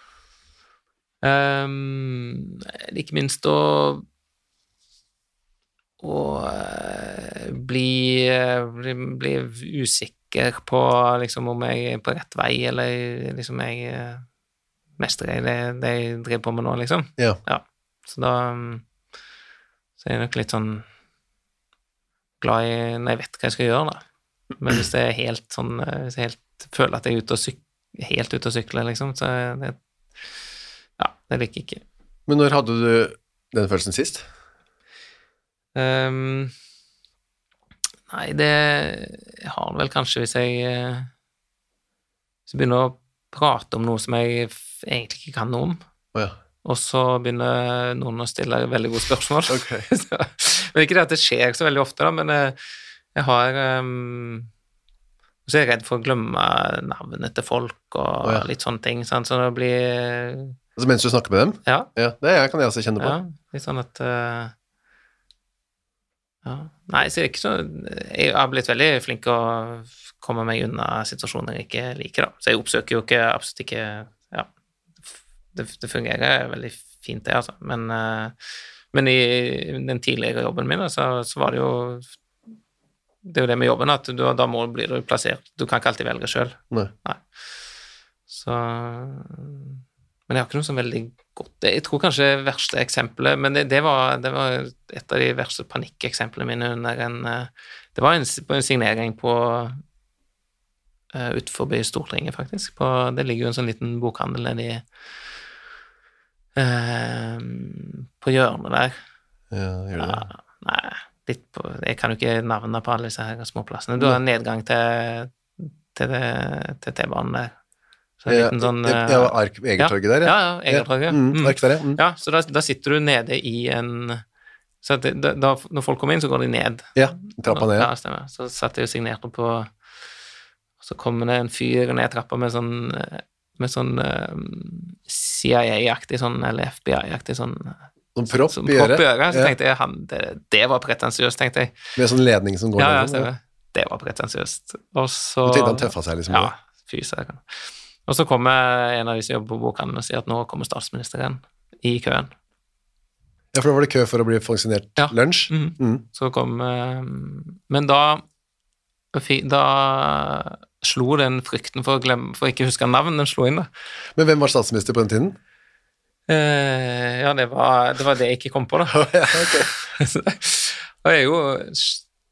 Um, ikke minst å å uh, bli, uh, bli, bli usikker på liksom om jeg er på rett vei, eller liksom jeg uh, mestrer det, det jeg driver på med nå, liksom. Ja. Ja. Så da um, så er jeg nok litt sånn glad i når jeg vet hva jeg skal gjøre, da. Men hvis det er helt sånn uh, hvis jeg helt føler at jeg er ute og syk, helt ute og sykler, liksom, så er det ja, det liker jeg ikke. Men når hadde du den følelsen sist? Um, nei, det jeg har vel kanskje hvis jeg uh, hvis jeg begynner å prate om noe som jeg f- egentlig ikke kan noe om, Åja, og så begynner noen å stille veldig gode spørsmål. ok. Så, men ikke det at det skjer så veldig ofte, da, men uh, jeg har um, så er jeg redd for å glemme navnet til folk og Å, ja. litt sånne ting, sant? Så det blir Altså mens du snakker med dem? ja, Ja, det kan jeg også kjenne på. ja, litt sånn at uh, ja. Nei, så er det ikke så jeg har blitt veldig flink å komme meg unna situasjoner jeg ikke liker, da. Så jeg oppsøker jo ikke, absolutt ikke ja, det, det fungerer veldig fint det, altså. Men, uh, men i den tidligere jobben min, så, så var det jo det er jo det med jobben, at du, da må bli du plassert. Du kan ikke alltid velge selv. Nei. Nei. Så men jeg har ikke noe sånn veldig godt jeg tror kanskje verste eksempelet, men det, det, var, det var et av de verste panikkeksemplene mine under en det var en, på en signering på uh, utenfor Stortinget, faktisk. På, det ligger jo en sånn liten bokhandel nede i uh, på hjørnet der. Ja, gjør det. Ja, nei, litt på, jeg kan jo ikke navnet på alle disse her småplassene. Du har en nedgang til, til, det- til T-banen der. Så en Ja, liten sånn... ja, ja, Ark Egertorget der, ja. ja. Ja, ja, Egertorget. Ja, mm, Mm. Ark der, ja. Mm. Ja, så da, da sitter du nede i en... Så at det, da, da, når folk kommer inn, så går de ned. Ja, trappa ned. Ja, stemmer. Så satt jeg og signerte på... Så kommer det en fyr ned trappa med sånn... Med sånn um, C I A-aktig sånn, eller F B I-aktig sånn... Sånn propp Som i propp i øret. øret. Så Ja, tenkte jeg, han, det, det var pretensiøst, tenkte jeg. med sånn ledning som går Ja, ja, ned. stemmer. Det var pretensiøst. Og så... Du tenkte han tøffa seg liksom. Ja, fy søren. Og så kommer en av de som jobber på bokhandelen og sier at nå kommer statsministeren i køen. Ja, for da var det kø for å bli funksjonert Ja. lunsj. Mhm. Mm. Så kom eh, Men da Da slo den frykten for å glemme For å ikke huske navn, den slo inn, da. Men hvem var statsminister på den tiden? Eh, ja, det var, det var det jeg ikke kom på, da. ja, ok. Og jeg er jo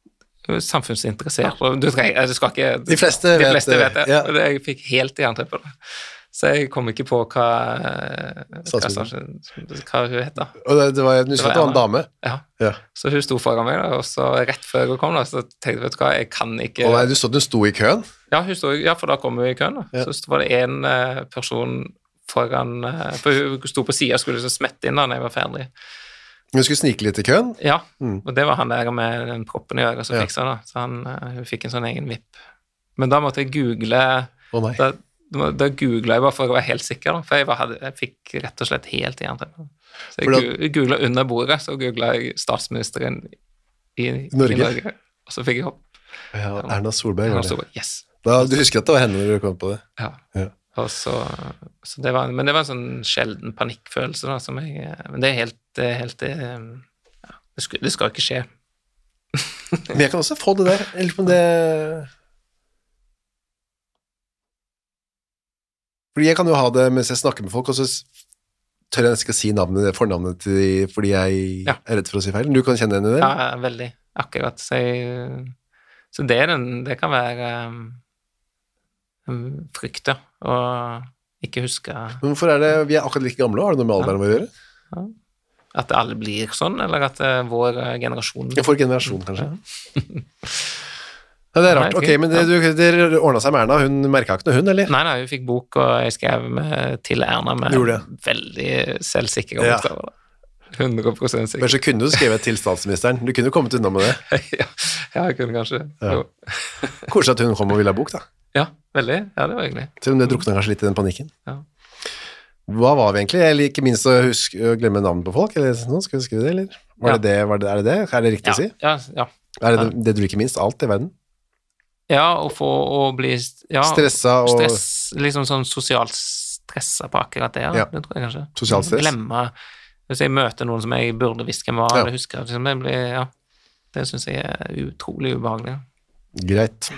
samfunnsinteressert. Og du trenger, du skal ikke... De fleste, de fleste vet, vet det. Ja. Og det, jeg fikk helt jernteppe på det. Så jeg kom ikke på hva hva, hva hun heter. Og det, det var, du sa det var en dame? Ja. Ja. Så hun sto foran meg, da, og så rett før hun kom, da, så tenkte jeg, vet du hva, jeg kan ikke... Å nei, du så du sto i køen? Ja, hun stod, ja, for da kom hun i køen. Da. Ja. Så var det en uh, person foran... Uh, for hun sto på siden og skulle så smette inn da når jeg var ferdig. Hun skulle snike litt i køen? Ja, mm. og det var han der med den proppen i øret som ja. fiksa da. Så han, uh, hun fikk en sånn egen vipp. Men da måtte jeg google... Å nei. Da, Da googlet jeg bare for å være helt sikker, da, for jeg, var, hadde, jeg fikk rett og slett helt jernteppe. Så jeg da, googlet under bordet, så googlet jeg statsministeren i, Norge. i Norge, og så fikk jeg opp. Ja, Erna Solberg var det. Solberg, yes. Da, du husker at det var henne når du kom på det? Ja, ja. Og så, så det var, men det var en sånn sjelden panikkfølelse da, som jeg, men det er helt, det er helt ja, det, skal, det skal ikke skje. Men jeg kan også få det der, eller på det... Fordi jeg kan jo ha det mens jeg snakker med folk, og så tør jeg nesten ikke si navnet, fornavnet til de, fordi jeg ja. er redd for å si feil. Du kan kjenne henne i det? Ja, veldig. Akkurat. Så, jeg, så det, er den, det kan være um, frykt, ja, og ikke huske... Men hvorfor er det, vi er akkurat like gamle, har det noe med alderen ja. å gjøre? Ja. At alle blir sånn, eller at uh, vår generasjon... Ja, vår generasjon, kanskje. Ja. Ja, det er rart. Nei, ok, men det, du, det ordnet seg med Erna. Hun merket ikke noe hun, eller? Nei, nei, hun fikk bok, og jeg skrev med, til Erna med veldig selvsikre ja. bokstaver. hundre prosent sikker. Men så kunne du skrevet til statsministeren. Du kunne kommet unna med det. ja, ja, jeg kunne kanskje. Ja. Koselig at hun kom og ville ha bok, da. Ja, veldig. Ja, det var egentlig. Selv om det druknet kanskje litt i den panikken. Ja. Hva var vi egentlig? Jeg liker minst å huske å glemme navnet på folk, eller noe, skal du huske det, eller? Var ja. det det? Var det, er det det? Er det riktig ja. å si? Ja, ja. Er det, det du liker minst? Alt i verden? Ja, og få å bli ja, stressa og stress, liksom sånn sosialt stressa på akkurat det, ja. ja. Det tror jeg kanskje. Sosialt stress? Glemme, hvis jeg møter noen som jeg burde visst hvem var, ja. eller husker, liksom, det blir, ja, det synes jeg er utrolig ubehagelig. Greit.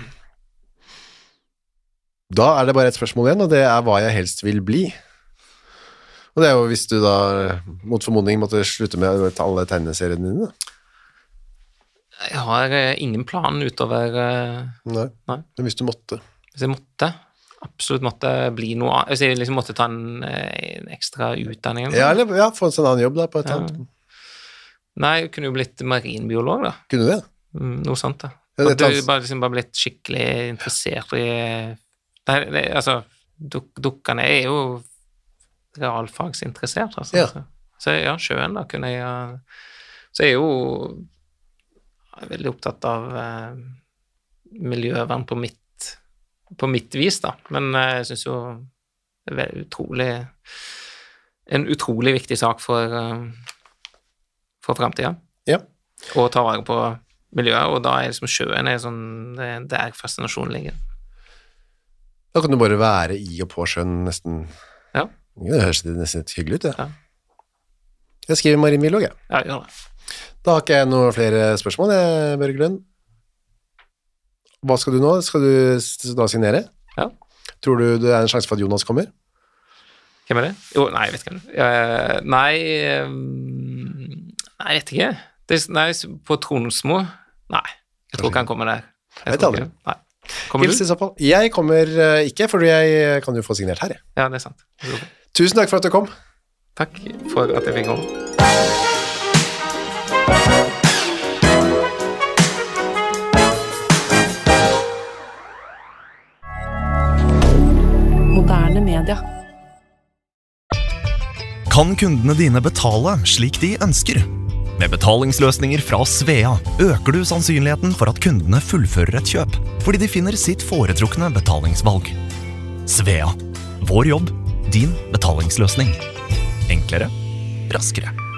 Da er det bare et spørsmål igjen, og det er hva jeg helst vil bli. Og det er jo hvis du da, mot formodning, måtte slutte med alle tegneseriene dine, da. Jeg har uh, ingen plan utover uh, nei. nei, men hvis du måtte Hvis jeg måtte, absolutt måtte bli noe av Hvis jeg liksom måtte ta en, en ekstra utdanning Ja, eller ja, få en sånn annen jobb da på et ja. annet Nei, jeg kunne jo blitt marinbiolog da Kunne du det? Mm, noe sånt da ja, du bare, liksom, bare blitt skikkelig interessert i nei, det, altså duk, dukkene er jo realfagsinteressert altså. ja. Så, så ja, sjøen da kunne jeg uh, så jeg er jo Jeg er veldig opptatt av eh, miljøvern på mitt, på mitt vis, da. Men eh, jeg synes jo det er utrolig, en utrolig viktig sak for, uh, for fremtiden. Ja. Og ta vare på miljøet, og da er liksom sjøen er sånn, det er der fascinasjonen ligger. Da kan du bare være i og på sjøen nesten. Ja. Det høres nesten litt hyggelig ut, det. Ja. Jeg skriver marinbiolog, jeg. Ja, gjør det. Da har ikke jeg noen flere spørsmål, jeg, Børge Lund. Hva skal du nå? Skal du da signere? Ja. Tror du det er en sjanse for at Jonas kommer? Hvem er det? Jo, nei, jeg vet ikke. Uh, nei, um, nei, jeg vet ikke. Det, nei, på Tronsmo? Nei, jeg tror ikke han kommer der. Jeg, jeg vet aldri. Nei. Kommer Hils i så fall. Jeg kommer uh, ikke, for jeg kan jo få signert her. Jeg. Ja, det er sant. Tusen takk for at du kom. Takk for at jeg fikk komme. Moderne media. Kan kundene dine betale slik de ønsker? Med betalingsløsninger fra Svea øker du sannsynligheten for at kundene fullfører et kjøp, fordi de finner sitt foretrukne betalingsvalg. Svea. Vår jobb, din betalingsløsning. Enklere, raskere.